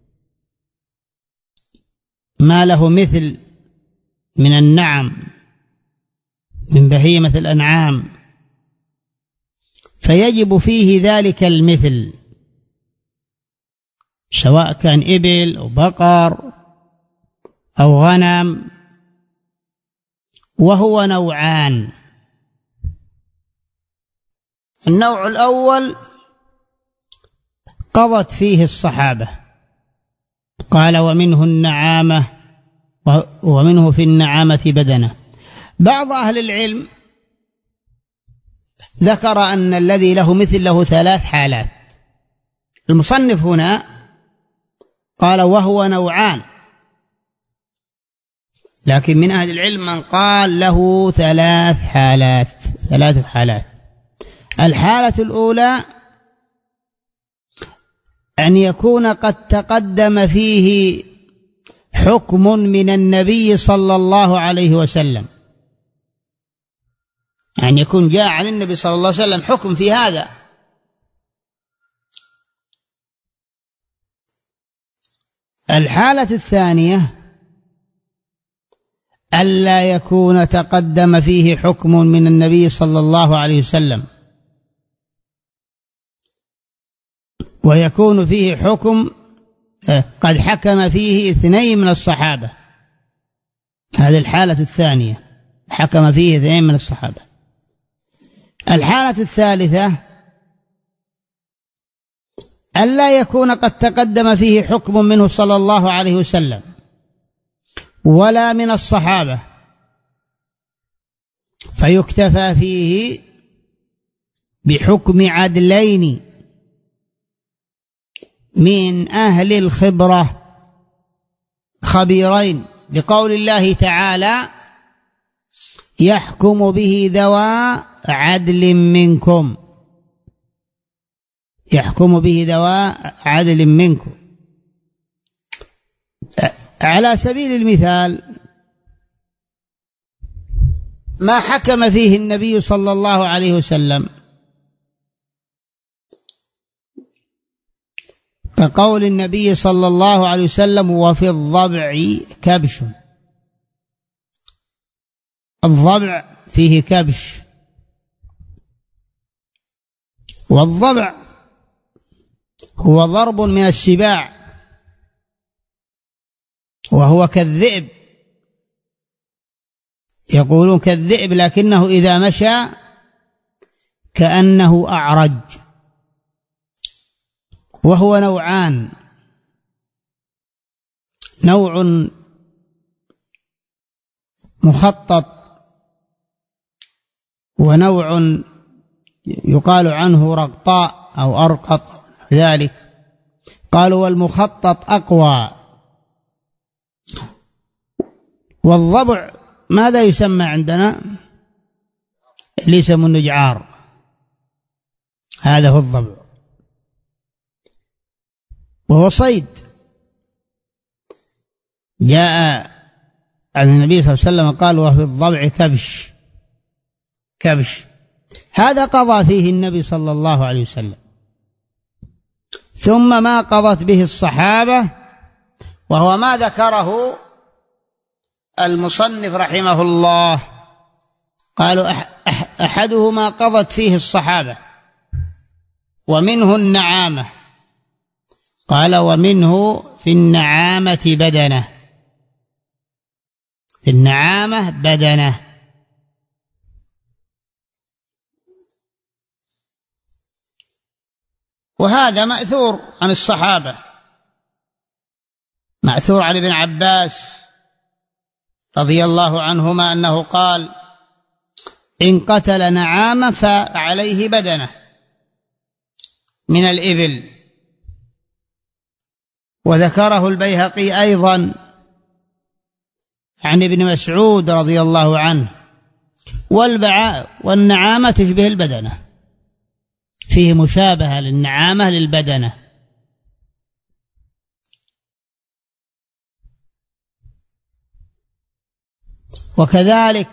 Speaker 2: ما له مثل من النعم من بهيمة الأنعام فيجب فيه ذلك المثل، سواء كان إبل أو بقر أو غنم. وهو نوعان: النوع الأول قضت فيه الصحابة، قال: ومنه النعامة ومنه في النعامة بدنة. بعض أهل العلم ذكر أن الذي له مثل له 3 حالات. المصنف هنا قال: وهو نوعان، لكن من أهل العلم من قال له 3 حالات. الحالة الأولى أن يكون قد تقدم فيه حكم من النبي صلى الله عليه وسلم، أن يكون جاء عن النبي صلى الله عليه وسلم حكم في هذا. الحالة الثانية ألا يكون تقدم فيه حكم من النبي صلى الله عليه وسلم، ويكون فيه حكم قد حكم فيه 2 من الصحابة. هذه الحالة الثانية، حكم فيه 2 من الصحابة. الحالة الثالثة ألا يكون قد تقدم فيه حكم منه صلى الله عليه وسلم ولا من الصحابة، فيكتفى فيه بحكم عدلين من أهل الخبرة خبيرين، لقول الله تعالى: يحكم به ذوى عدل منكم. يحكم به ذوى عدل منكم. على سبيل المثال ما حكم فيه النبي صلى الله عليه وسلم، كقول النبي صلى الله عليه وسلم: وفي الضبع كبش. الضبع فيه كبش، والضبع هو ضرب من السباع، وهو كالذئب، يقولون كالذئب، لكنه إذا مشى كأنه أعرج. وهو نوعان: نوع مخطط، ونوع يقال عنه رقطاء أو أرقط ذلك. قالوا والمخطط أقوى. والضبع ماذا يسمى عندنا؟ اللي يسمى النجعار، هذا هو الضبع، وهو صيد. جاء عن النبي صلى الله عليه وسلم قال: وفي الضبع كبش. كبش هذا قضى فيه النبي صلى الله عليه وسلم. ثم ما قضت به الصحابة، وهو ما ذكره المصنف رحمه الله. قالوا أحده ما قضت فيه الصحابة، ومنه النعامة. قال: ومنه في النعامة بدنة. في النعامة بدنة. وهذا مأثور عن الصحابة، مأثور عن ابن عباس رضي الله عنهما أنه قال: إن قتل نعامة فعليه بدنة من الإبل. وذكره البيهقي أيضا عن ابن مسعود رضي الله عنه: والنعامة تشبه البدنة، فيه مشابهة للنعامة للبدنة. وكذلك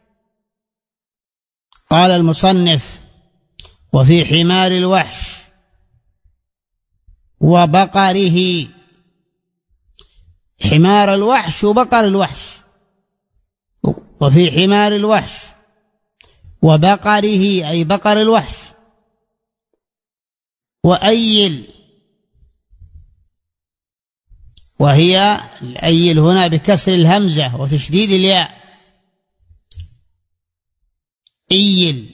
Speaker 2: قال المصنف: وفي حمار الوحش وبقره. حمار الوحش وبقر الوحش. وفي حمار الوحش وبقره أي بقر الوحش. وأيل، وهي الأيل هنا بكسر الهمزة وتشديد الياء، أيل.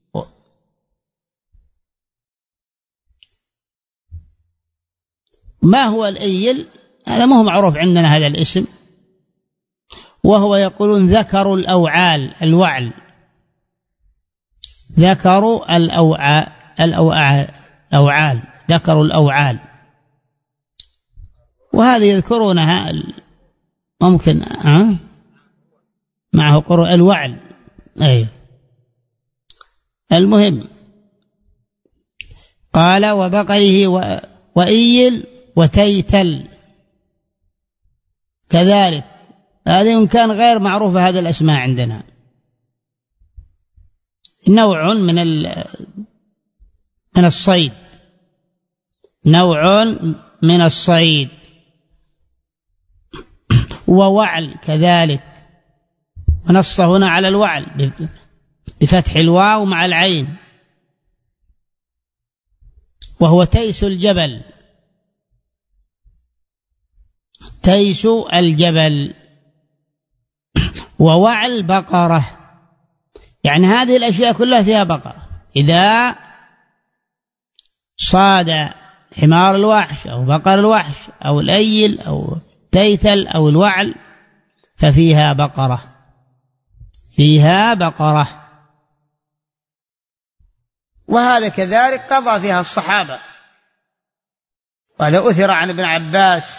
Speaker 2: ما هو الأيل؟ هذا ما هو معروف عندنا هذا الاسم، وهو يقولون ذكر الأوعال، الوعل، ذكروا الأوعال، ذكروا الأوعال. وهذه يذكرونها ممكن معه قرء الوعل. أي المهم قال: وبقره وإيل وتيتل كذلك. هذه إن كان غير معروفة هذه الأسماء عندنا، نوع من الصيد، نوع من الصيد. ووعل كذلك، ونص هنا على الوعل بفتح الواو مع العين، وهو تيس الجبل، تيس الجبل. ووعل بقرة، يعني هذه الأشياء كلها فيها بقرة. إذا صاد حمار الوحش أو بقر الوحش أو الأيل أو تيتل أو الوعل ففيها بقرة، فيها بقرة. وهذا كذلك قضى فيها الصحابة. وهذا أثر عن ابن عباس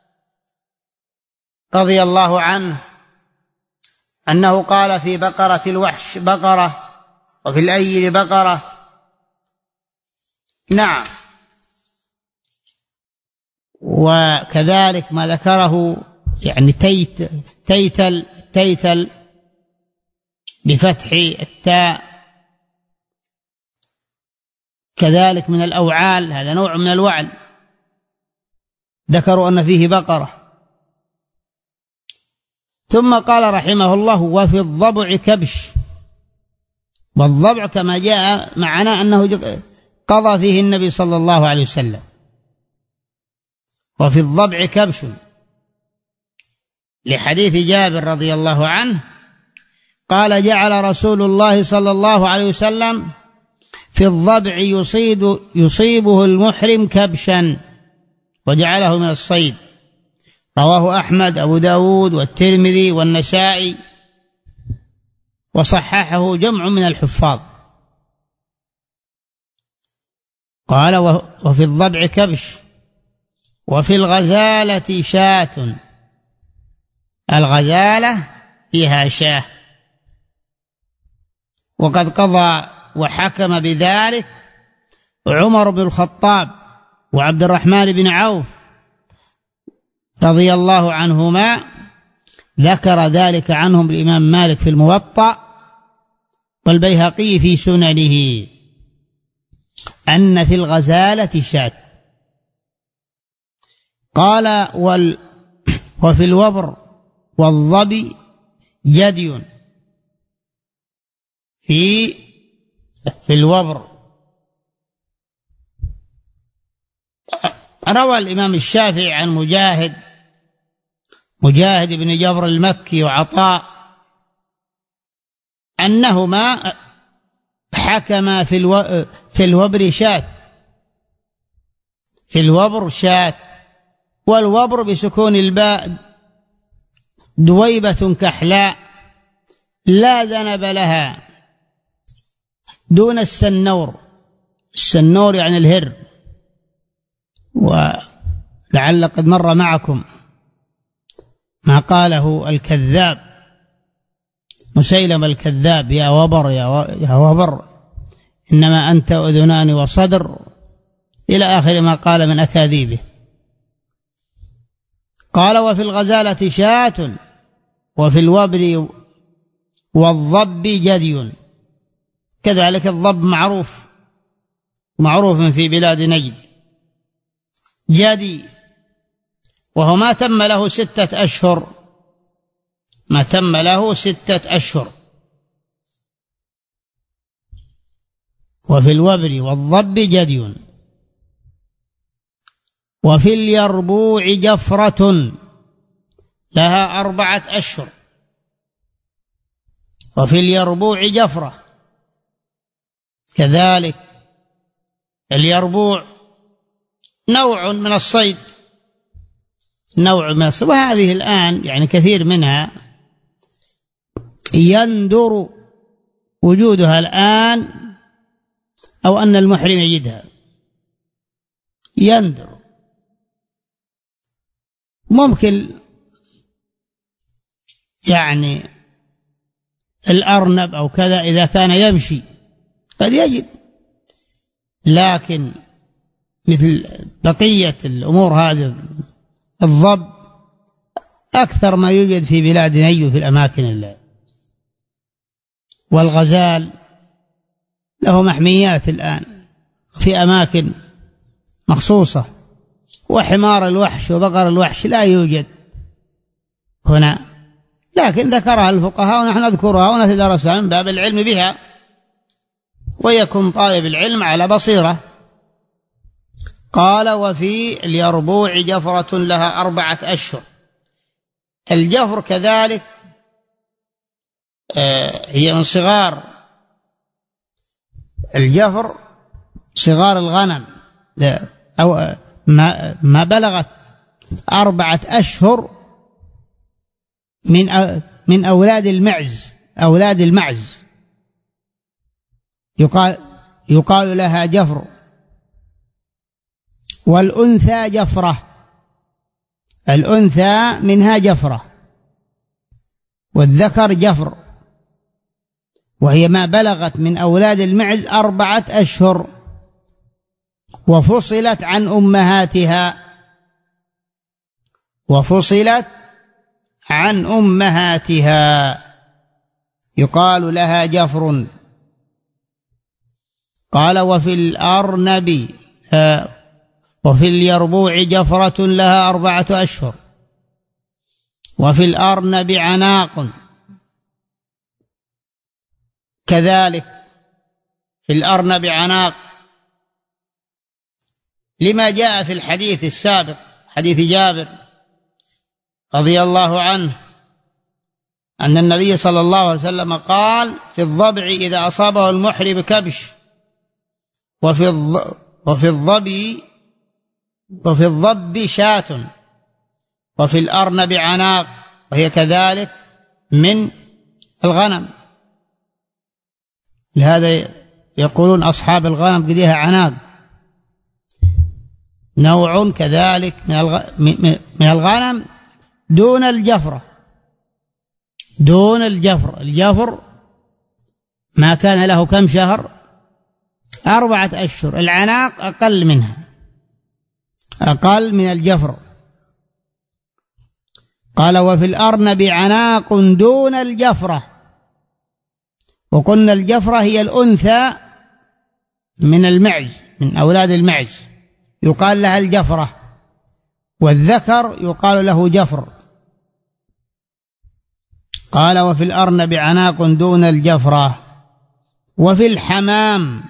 Speaker 2: رضي الله عنه أنه قال: في بقرة الوحش بقرة، وفي الأيل بقرة. نعم. وكذلك ما ذكره يعني تيتل بفتح التاء. كذلك من الأوعال، هذا نوع من الوعل، ذكروا أن فيه بقرة. ثم قال رحمه الله: وفي الضبع كبش. والضبع كما جاء معنا أنه قضى فيه النبي صلى الله عليه وسلم. وفي الضبع كبش، لحديث جابر رضي الله عنه قال: جعل رسول الله صلى الله عليه وسلم في الضبع يصيبه المحرم كبشا وجعله من الصيد. رواه أحمد، أبو داود، والترمذي، والنسائي، وصححه جمع من الحفاظ. قال: وفي الضبع كبش. وفي الغزالة شاة. الغزالة فيها شاه. وقد قضى وحكم بذلك عمر بن الخطاب وعبد الرحمن بن عوف رضي الله عنهما، ذكر ذلك عنهم الإمام مالك في الموطأ والبيهقي في سننه، أن في الغزالة شاة. قال: وفي الوبر والظبي جدي. في الوبر روى الإمام الشافعي عن مجاهد بن جبر المكي وعطاء أنهما حكما في الوبر شاة. في الوبر شاة. والوبر بسكون الباء دويبة كحلاء لا ذنب لها، دون السنور. السنور يعني الهر. ولعل قد مر معكم ما قاله الكذاب مسيلم الكذاب: يا وبر يا وبر، إنما أنت أذنان وصدر، إلى آخر ما قال من أكاذيبه. قال: وفي الغزالة شاة. وفي الوبر والضب جدي. كذلك الضب معروف في بلاد نجد، جدي، وهو ما تم له 6 أشهر. ما تم له 6 أشهر. وفي الوبر والضب جدي. وفي اليربوع جفرة لها 4 أشهر. وفي اليربوع جفرة كذلك. اليربوع نوع من الصيد، وهذه الآن يعني كثير منها يندر وجودها الآن، أو أن المحرم يجدها. يندر ممكن يعني الأرنب أو كذا إذا كان يمشي قد يجد، لكن مثل بقية الأمور هذه الضب أكثر ما يوجد في بلاد نجد في الأماكن اللي. والغزال له محميات الآن في أماكن مخصوصة. وحمار الوحش وبقر الوحش لا يوجد هنا، لكن ذكرها الفقهاء ونحن نذكرها ونتدرسها من باب العلم بها، ويكون طالب العلم على بصيرة. قال: وفي اليربوع جفرة لها 4 أشهر. الجفر كذلك هي من صغار الجفر، صغار الغنم، أو ما بلغت 4 أشهر من أولاد المعز يقال لها جفر. والأنثى جفرة، الأنثى منها جفرة، والذكر جفر، وهي ما بلغت من أولاد المعز 4 أشهر وفصلت عن أمهاتها يقال لها جفر. قال وفي الأرنب وفي اليربوع جفرة لها 4 أشهر، وفي الأرنب عناق كذلك، في الأرنب عناق، لما جاء في الحديث السابق حديث جابر رضي الله عنه أن النبي صلى الله عليه وسلم قال في الضبع إذا أصابه المحرم كبش، وفي الضب شاة، وفي الأرنب عناق، وهي كذلك من الغنم. لهذا يقولون أصحاب الغنم قديها عناق، نوع كذلك من الغنم دون الجفرة، دون الجفر. الجفر ما كان له كم شهر؟ 4 أشهر. العناق أقل منها، أقل من الجفر. قال وفي الأرنب عناق دون الجفرة. وقلنا الجفرة هي الأنثى من المعز، من أولاد المعز، يقال لها الجفرة، والذكر يقال له جفر. قال وفي الأرنب عناق دون الجفرة. وفي الحمام،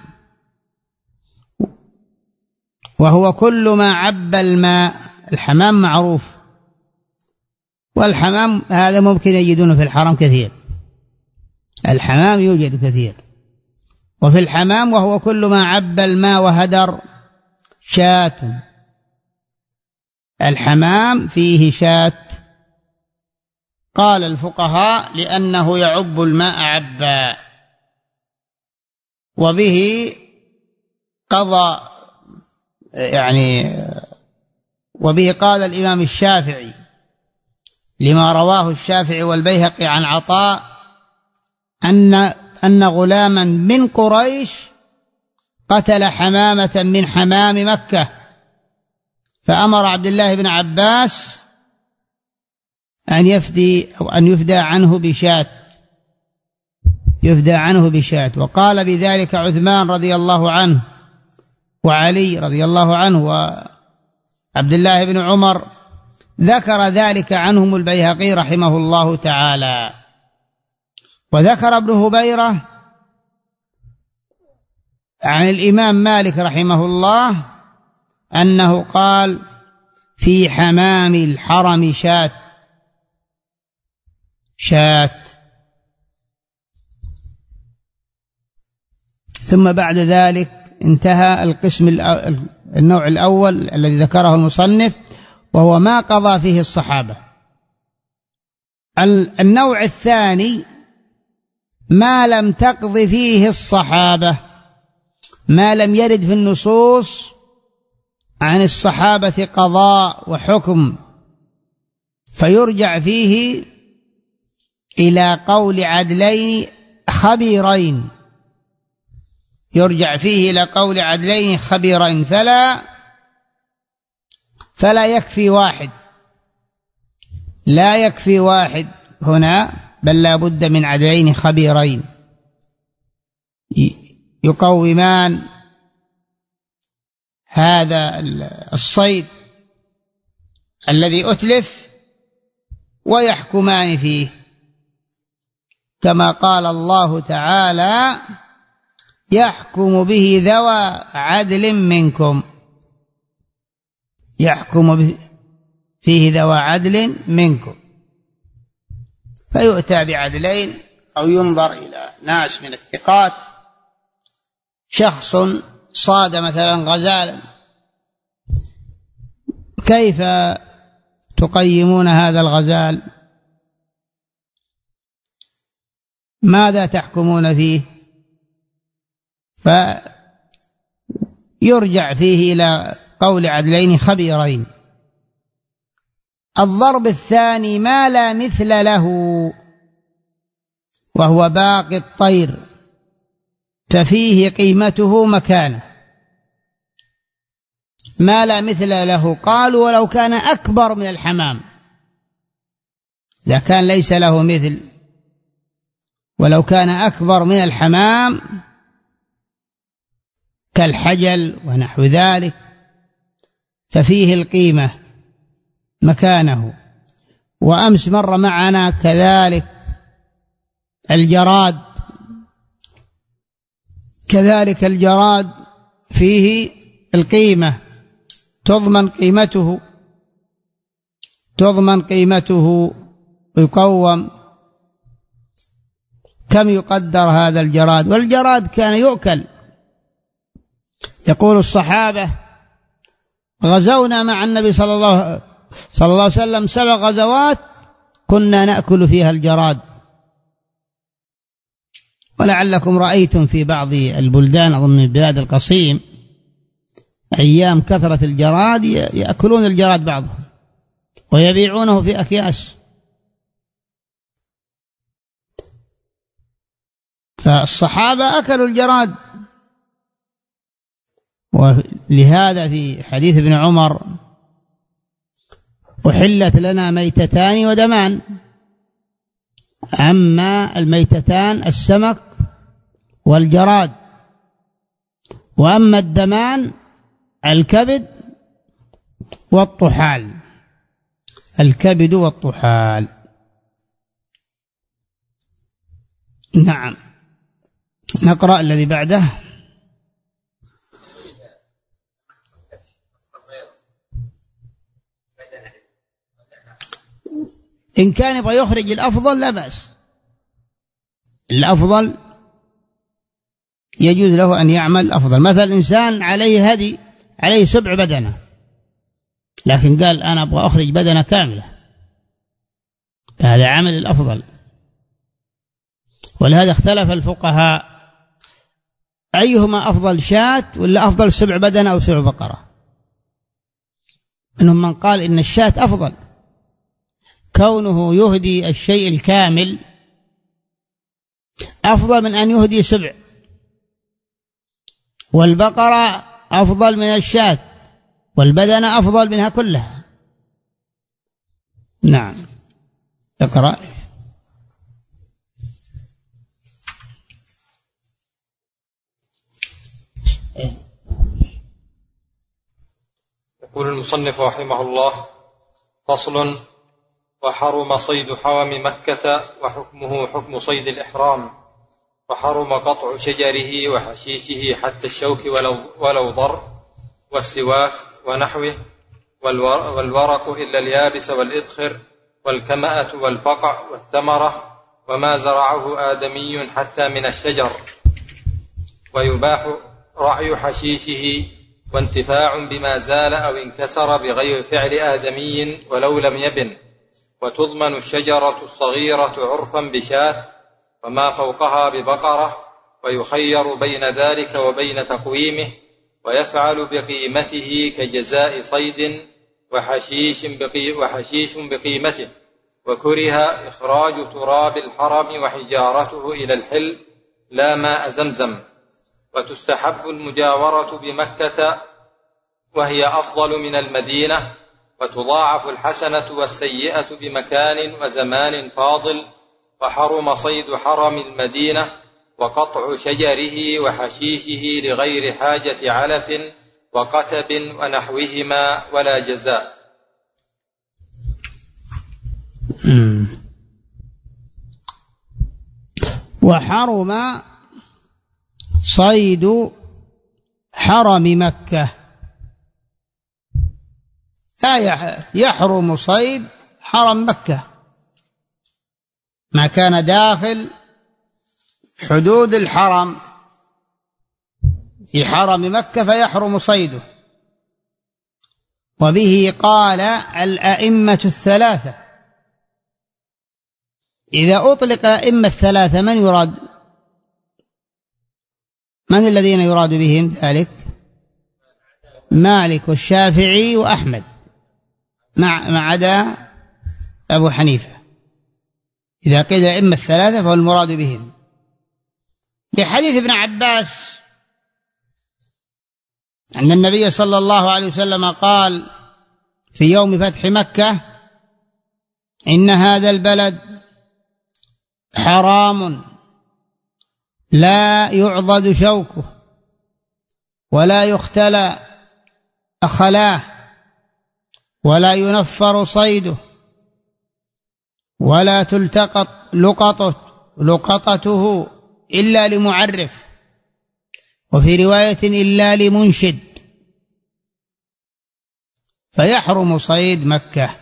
Speaker 2: وهو كل ما عب الماء. الحمام معروف، والحمام هذا ممكن يجدونه في الحرم كثير، الحمام يوجد كثير. وفي الحمام وهو كل ما عب الماء وهدر شاة. الحمام فيه شاة. قال الفقهاء لأنه يعب الماء عبا. وبه قضى وبه قال الإمام الشافعي لما رواه الشافعي والبيهقي عن عطاء أن غلاما من قريش قتل حمامة من حمام مكة، فأمر عبد الله بن عباس أن يفدى عنه بشاة، يفدى عنه بشاة. وقال بذلك عثمان رضي الله عنه، وعلي رضي الله عنه، وعبد الله بن عمر. ذكر ذلك عنهم البيهقي رحمه الله تعالى. وذكر ابن هبيرة عن الإمام مالك رحمه الله أنه قال في حمام الحرم شاة. ثم بعد ذلك انتهى القسم النوع الأول الذي ذكره المصنف، وهو ما قضى فيه الصحابة. النوع الثاني ما لم تقض فيه الصحابة، ما لم يرد في النصوص عن الصحابة قضاء وحكم، فيرجع فيه إلى قول عدلين خبيرين، يرجع فيه إلى قول عدلين خبيرين، فلا يكفي واحد، لا يكفي واحد هنا، بل لا بد من عدلين خبيرين يقومان هذا الصيد الذي أتلف ويحكمان فيه، كما قال الله تعالى يحكم به ذوى عدل منكم، يحكم فيه ذوى عدل منكم، فيؤتى بعدلين أو ينظر إلى ناس من الثقات. شخص صاد مثلا غزالا، كيف تقيمون هذا الغزال؟ ماذا تحكمون فيه؟ فيرجع فيه إلى قول عدلين خبيرين. الضرب الثاني ما لا مثل له، وهو باقي الطير، ففيه قيمته مكانه. ما لا مثل له، قالوا ولو كان أكبر من الحمام، إذا كان ليس له مثل ولو كان أكبر من الحمام كالحجل ونحو ذلك ففيه القيمة مكانه. وأمس مر معنا كذلك الجراد، كذلك الجراد فيه القيمة، تضمن قيمته ويقوم. كم يقدر هذا الجراد؟ والجراد كان يؤكل. يقول الصحابة: غزونا مع النبي صلى الله عليه وسلم 7 غزوات كنا نأكل فيها الجراد. ولعلكم رأيتم في بعض البلدان، أظن من بلاد القصيم، أيام كثرة الجراد يأكلون الجراد بعضهم ويبيعونه في أكياس. فالصحابة أكلوا الجراد. ولهذا في حديث ابن عمر: أحلت لنا ميتتان ودمان. أما الميتتان السمك والجراد، وأما الدمان الكبد والطحال. الكبد والطحال. نعم. نقرأ الذي بعده. إن كان يبغى يخرج الأفضل لا بأس، الأفضل يجوز له أن يعمل أفضل. مثلا إنسان عليه هدي، عليه 7 بدنة، لكن قال أنا أبغى أخرج بدنة كاملة، فهذا عمل الأفضل. ولهذا اختلف الفقهاء أيهما أفضل، شاة ولا أفضل 7 بدنة أو 7 بقرة. منهم من قال إن الشاة أفضل، كونه يهدي الشيء الكامل أفضل من أن يهدي 7، والبقرة أفضل من الشاة، والبدنة أفضل منها كلها. نعم. اقرأ.
Speaker 3: يقول المصنف رحمه الله: فصل: وحرم صيد حرم مكة وحكمه حكم صيد الإحرام، وحرم قطع شجره وحشيشه حتى الشوك ولو ضر، والسواك ونحوه، والورق إلا اليابس والإذخر، والكمأة والفقع والثمرة، وما زرعه آدمي حتى من الشجر. ويباح رعي حشيشه وانتفاع بما زال أو انكسر بغير فعل آدمي ولو لم يبن. وتضمن الشجرة الصغيرة عرفا بشاة، وما فوقها ببقرة، ويخير بين ذلك وبين تقويمه، ويفعل بقيمته كجزاء صيد وحشيش بقيمته. وكره إخراج تراب الحرم وحجارته إلى الحل لا ماء زمزم. وتستحب المجاورة بمكة وهي أفضل من المدينة، وتضاعف الحسنة والسيئة بمكان وزمان فاضل. وحرم صيد حرم المدينة وقطع شجره وحشيشه لغير حاجة علف وقتب ونحوهما ولا جزاء.
Speaker 2: وحرم صيد حرم مكة، لا يحرم صيد حرم مكة ما كان داخل حدود الحرم في حرم مكة فيحرم صيده. وبه قال الأئمة الثلاثة. إذا أطلق الأئمة الثلاثة من يراد؟ من الذين يراد بهم ذلك؟ مالك والشافعي وأحمد ما عدا أبو حنيفة. إذا قيل الأئمة الثلاثة فهو المراد بهم، لحديث ابن عباس أن النبي صلى الله عليه وسلم قال في يوم فتح مكة: إن هذا البلد حرام لا يعضد شوكه ولا يختلى خلاه ولا ينفر صيده ولا تلتقط لقطته إلا لمعرف، وفي رواية إلا لمنشد، فيحرم صيد مكة،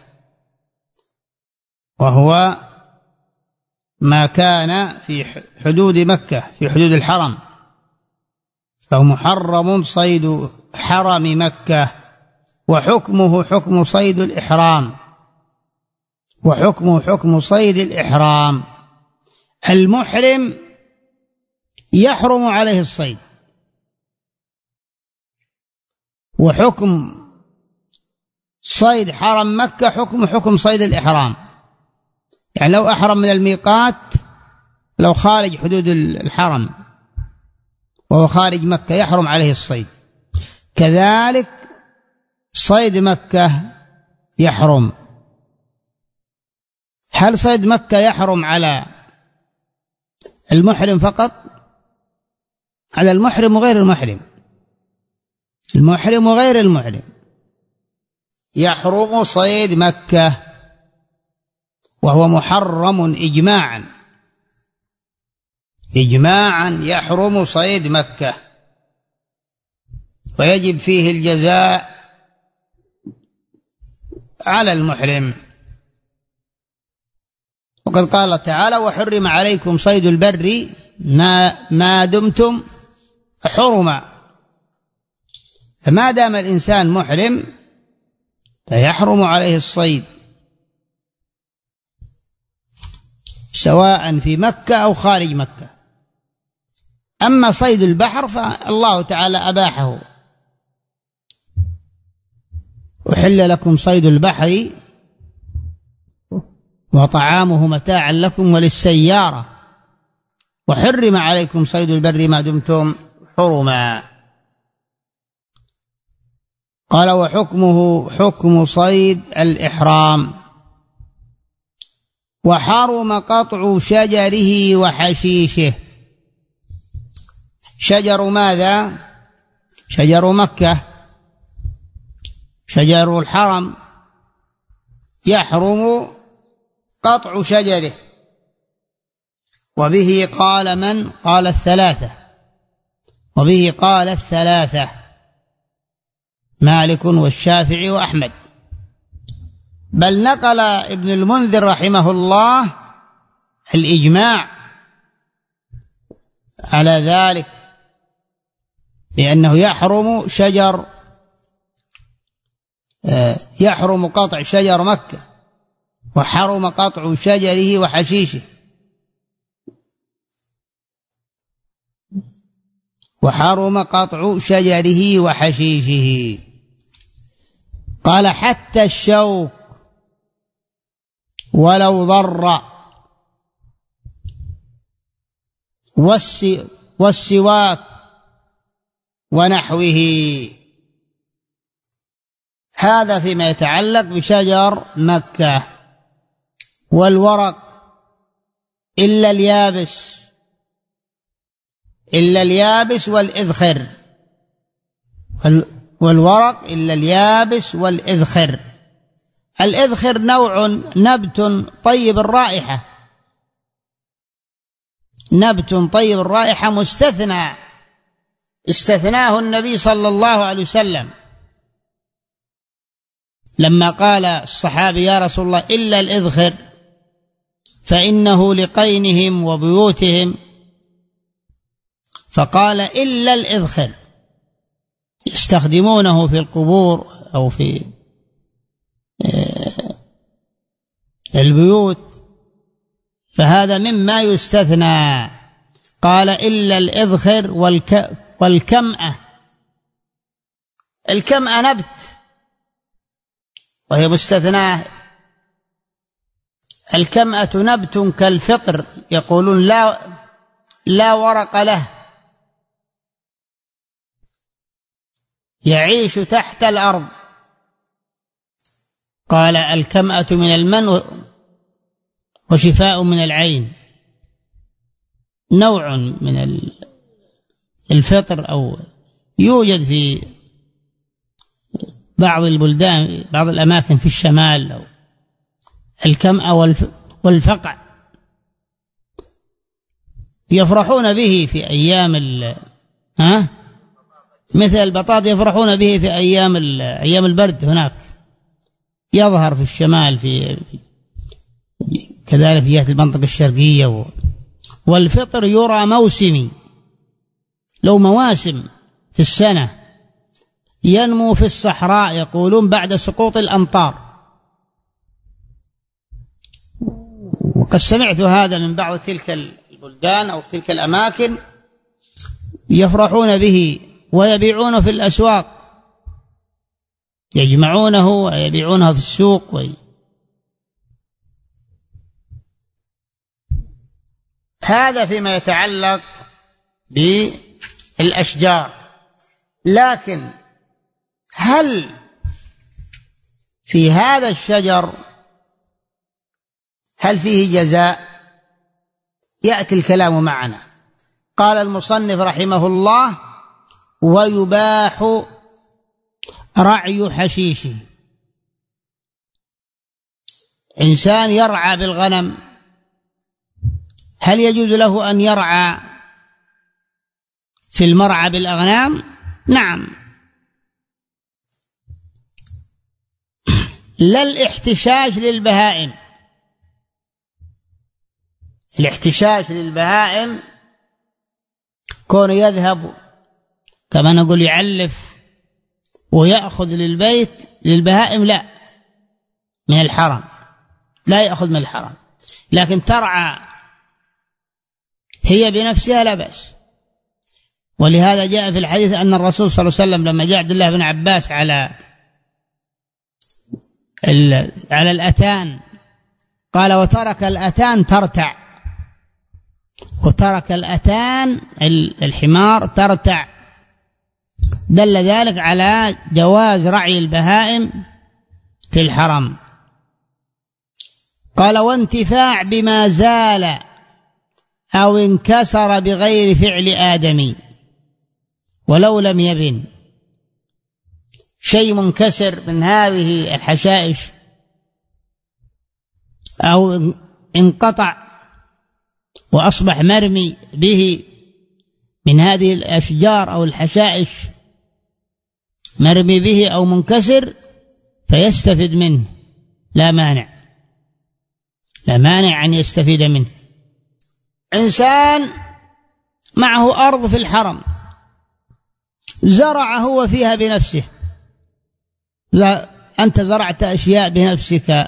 Speaker 2: وهو ما كان في حدود مكة في حدود الحرم، فهو محرم صيد حرم مكة، وحكمه حكم صيد الإحرام، وحكمه حكم صيد الإحرام. المحرم يحرم عليه الصيد، وحكم صيد حرم مكة حكم صيد الإحرام. يعني لو أحرم من الميقات، لو خارج حدود الحرم وهو خارج مكة يحرم عليه الصيد، كذلك صيد مكة يحرم. هل صيد مكة يحرم على المحرم فقط؟ على المحرم وغير المحرم، المحرم وغير المحرم يحرم صيد مكة، وهو محرم إجماعا يحرم صيد مكة، ويجب فيه الجزاء على المحرم. وقد قال تعالى: وحرم عليكم صيد البر ما دمتم حرما. فما دام الإنسان محرم فيحرم عليه الصيد، سواء في مكة أو خارج مكة. أما صيد البحر فالله تعالى أباحه: أحل لكم صيد البحر وطعامه متاعا لكم وللسيارة، وحرم عليكم صيد البر ما دمتم حرما. قال: وحكمه حكم صيد الإحرام. وحرم قطع شجره وحشيشه. شجر ماذا؟ شجر مكة، شجر الحرم يحرم قطع شجره. وبه قال من؟ قال الثلاثة، وبه قال الثلاثة: مالك والشافعي وأحمد. بل نقل ابن المنذر رحمه الله الإجماع على ذلك، لأنه يحرم قطع شجر مكة، وحرم قطع شجره وحشيشه، وحرم قطع شجره وحشيشه. قال: حتى الشوك ولو ضر، والسواك ونحوه. هذا فيما يتعلق بشجر مكة. والورق إلا اليابس والإذخر، والورق إلا اليابس والإذخر. الإذخر نوع نبت طيب الرائحة، نبت طيب الرائحة استثناه النبي صلى الله عليه وسلم لما قال الصحابي: يا رسول الله إلا الإذخر فإنه لقينهم وبيوتهم، فقال: إلا الإذخر، يستخدمونه في القبور أو في البيوت، فهذا مما يستثنى. قال: إلا الإذخر والكمأة. الكمأة نبت وهي مستثناة. الكمأة نبت كالفطر، يقولون لا ورق له، يعيش تحت الأرض. قال: الكمأة من المن وشفاء من العين. نوع من الفطر أو يوجد في بعض البلدان، بعض الأماكن في الشمال، أو الكمأة والفقع، يفرحون به في أيام مثل البطاط يفرحون به في أيام البرد. هناك يظهر في الشمال، كذلك في جهة المنطقة الشرقية. والفطر يرى موسمي، لو مواسم في السنة. ينمو في الصحراء يقولون بعد سقوط الأمطار، وقد سمعت هذا من بعض تلك البلدان أو تلك الأماكن، يفرحون به ويبيعونه في الأسواق، يجمعونه ويبيعونه في السوق. هذا فيما يتعلق بالأشجار. لكن هل في هذا الشجر هل فيه جزاء؟ يأتي الكلام معنا. قال المصنف رحمه الله: ويباح رعي حشيشه. إنسان يرعى بالغنم، هل يجوز له أن يرعى في المرعى بالأغنام؟ نعم، لا الاحتشاش للبهائم. الاحتشاش للبهائم كون يذهب كما نقول يعلف ويأخذ للبيت للبهائم، لا، من الحرم، لا يأخذ من الحرم. لكن ترعى هي بنفسها لا بأس. ولهذا جاء في الحديث أن الرسول صلى الله عليه وسلم لما جاء عبد الله بن عباس على الأتان قال: وترك الأتان ترتع. وترك الأتان الحمار ترتع، دل ذلك على جواز رعي البهائم في الحرم. قال: وانتفاع بما زال أو انكسر بغير فعل آدمي ولو لم يبن. شيء منكسر من هذه الحشائش أو انقطع وأصبح مرمي به من هذه الأشجار أو الحشائش، مرمي به أو منكسر، فيستفيد منه، لا مانع، لا مانع أن يستفيد منه. إنسان معه أرض في الحرم زرع هو فيها بنفسه، لا أنت زرعت أشياء بنفسك،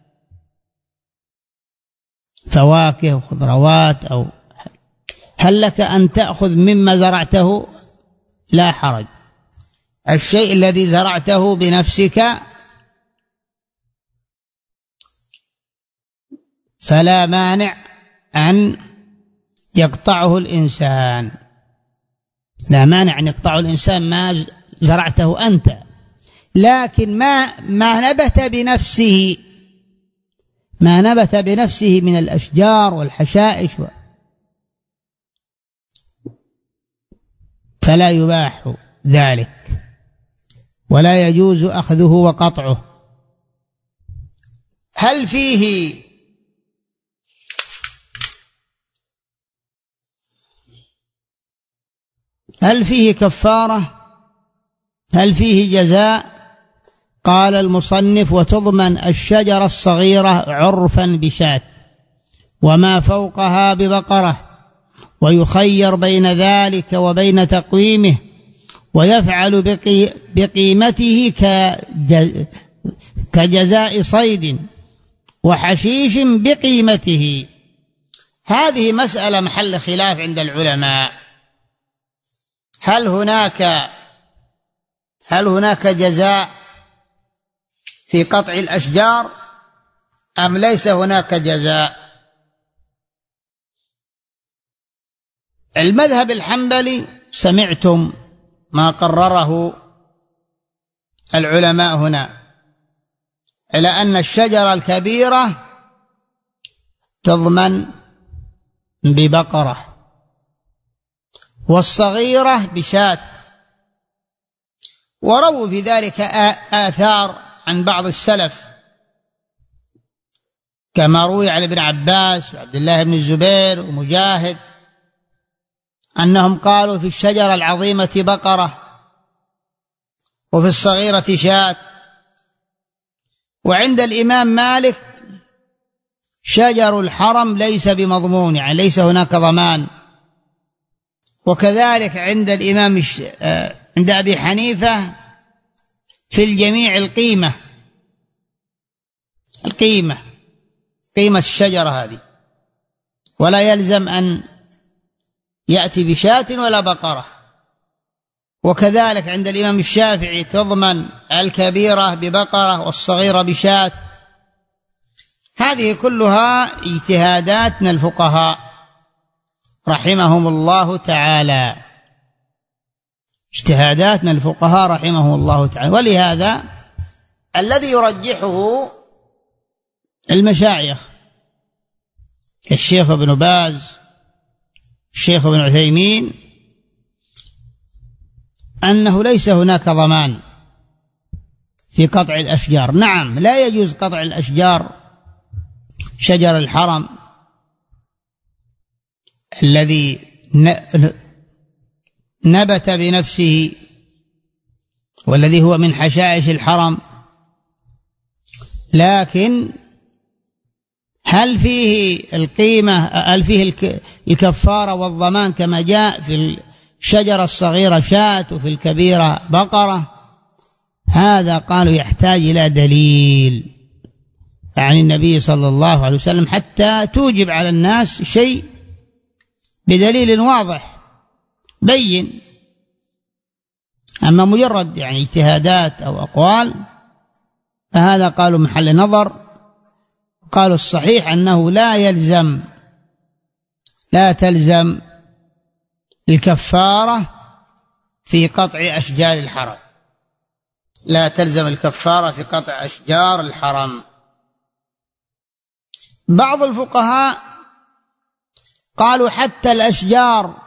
Speaker 2: فواكه وخضروات، أو هل لك أن تأخذ مما زرعته؟ لا حرج. الشيء الذي زرعته بنفسك فلا مانع أن يقطعه الإنسان، لا مانع أن يقطعه الإنسان ما زرعته أنت. لكن ما نبت بنفسه، ما نبت بنفسه من الأشجار والحشائش فلا يباح ذلك، ولا يجوز أخذه وقطعه. هل فيه كفارة؟ هل فيه جزاء؟ قال المصنف: وتضمن الشجرة الصغيرة عرفا بشاة وما فوقها ببقرة، ويخير بين ذلك وبين تقويمه، ويفعل بقيمته كجزاء صيد وحشيش بقيمته. هذه مسألة محل خلاف عند العلماء. هل هناك جزاء في قطع الأشجار أم ليس هناك جزاء؟ المذهب الحنبلي سمعتم ما قرره العلماء هنا، إلى أن الشجرة الكبيرة تضمن ببقرة والصغيرة بشاة. ورووا في ذلك آثار عن بعض السلف كما روي عن ابن عباس وعبد الله بن الزبير ومجاهد أنهم قالوا في الشجرة العظيمة بقرة وفي الصغيرة شاة. وعند الإمام مالك شجر الحرم ليس بمضمون، يعني ليس هناك ضمان. وكذلك عند الإمام عند أبي حنيفة في الجميع قيمة الشجرة هذه، ولا يلزم أن يأتي بشاة ولا بقرة. وكذلك عند الإمام الشافعي تضمن الكبيرة ببقرة والصغيرة بشاة. هذه كلها اجتهاداتنا الفقهاء رحمهم الله تعالى، اجتهاداتنا الفقهاء رحمهم الله تعالى. ولهذا الذي يرجحه المشايخ كالشيخ ابن باز الشيخ ابن عثيمين أنه ليس هناك ضمان في قطع الأشجار. نعم، لا يجوز قطع الأشجار، شجر الحرم الذي نبت بنفسه والذي هو من حشائش الحرم، لكن هل فيه القيمة، هل فيه الكفارة والضمان كما جاء في الشجرة الصغيرة شاة وفي الكبيرة بقرة؟ هذا قالوا يحتاج إلى دليل عن النبي صلى الله عليه وسلم حتى توجب على الناس شيء بدليل واضح بين. أما مجرد يعني اجتهادات أو أقوال فهذا قالوا محل نظر. قالوا الصحيح أنه لا تلزم الكفارة في قطع أشجار الحرم، لا تلزم الكفارة في قطع أشجار الحرم. بعض الفقهاء قالوا حتى الأشجار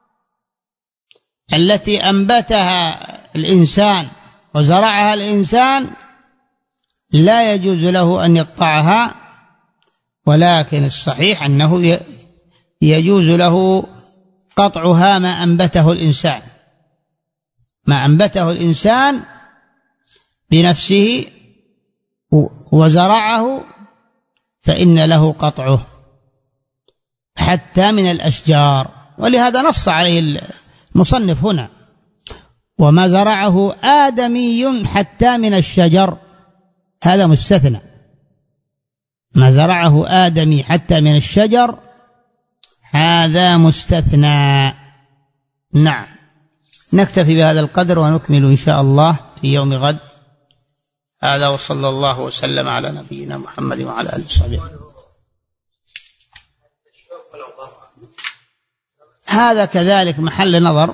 Speaker 2: التي أنبتها الإنسان وزرعها الإنسان لا يجوز له أن يقطعها، ولكن الصحيح أنه يجوز له قطعها ما أنبته الإنسان بنفسه وزرعه، فإن له قطعه حتى من الأشجار. ولهذا نص عليه المصنف هنا: وما زرعه آدمي حتى من الشجر، هذا مستثنى. ما زرعه آدمي حتى من الشجر هذا مستثنى. نعم، نكتفي بهذا القدر ونكمل إن شاء الله في يوم غد. هذا وصلى الله وسلم على نبينا محمد وعلى آله وصحبه. هذا كذلك محل نظر.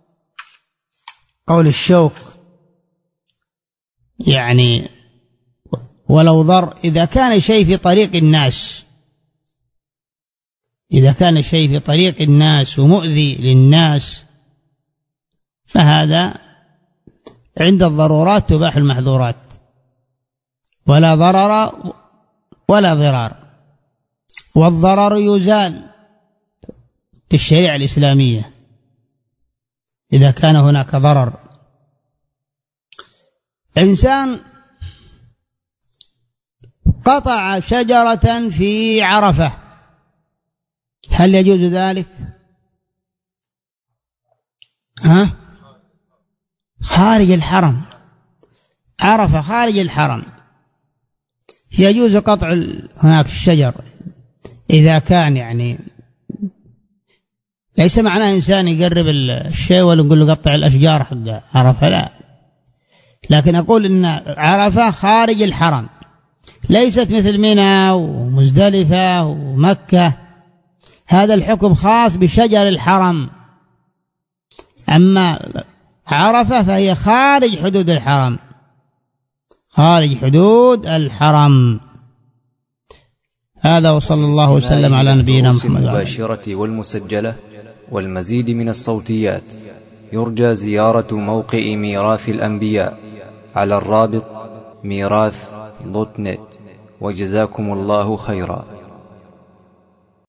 Speaker 2: قول الشوك يعني ولو ضر، إذا كان شيء في طريق الناس ومؤذي للناس فهذا عند الضرورات تباح المحظورات، ولا ضرر ولا ضرار، والضرر يزال في الشريعة الإسلامية إذا كان هناك ضرر. إنسان قطع شجرة في عرفة، هل يجوز ذلك؟ خارج الحرم، عرفة خارج الحرم، يجوز قطع هناك الشجر إذا كان يعني ليس معناه إنسان يقرب الشيء ولا يقول له قطع الأشجار حق عرفة، لا، لكن أقول إن عرفة خارج الحرم، ليست مثل منى ومزدلفة ومكة. هذا الحكم خاص بشجر الحرم، أما عرفة فهي خارج حدود الحرم، خارج حدود الحرم. هذا وصلى الله وسلم على نبينا محمد.
Speaker 1: المباشرة والمسجلة والمزيد من الصوتيات يرجى زيارة موقع ميراث الأنبياء على الرابط ميراث.net. وجزاكم الله خيرا.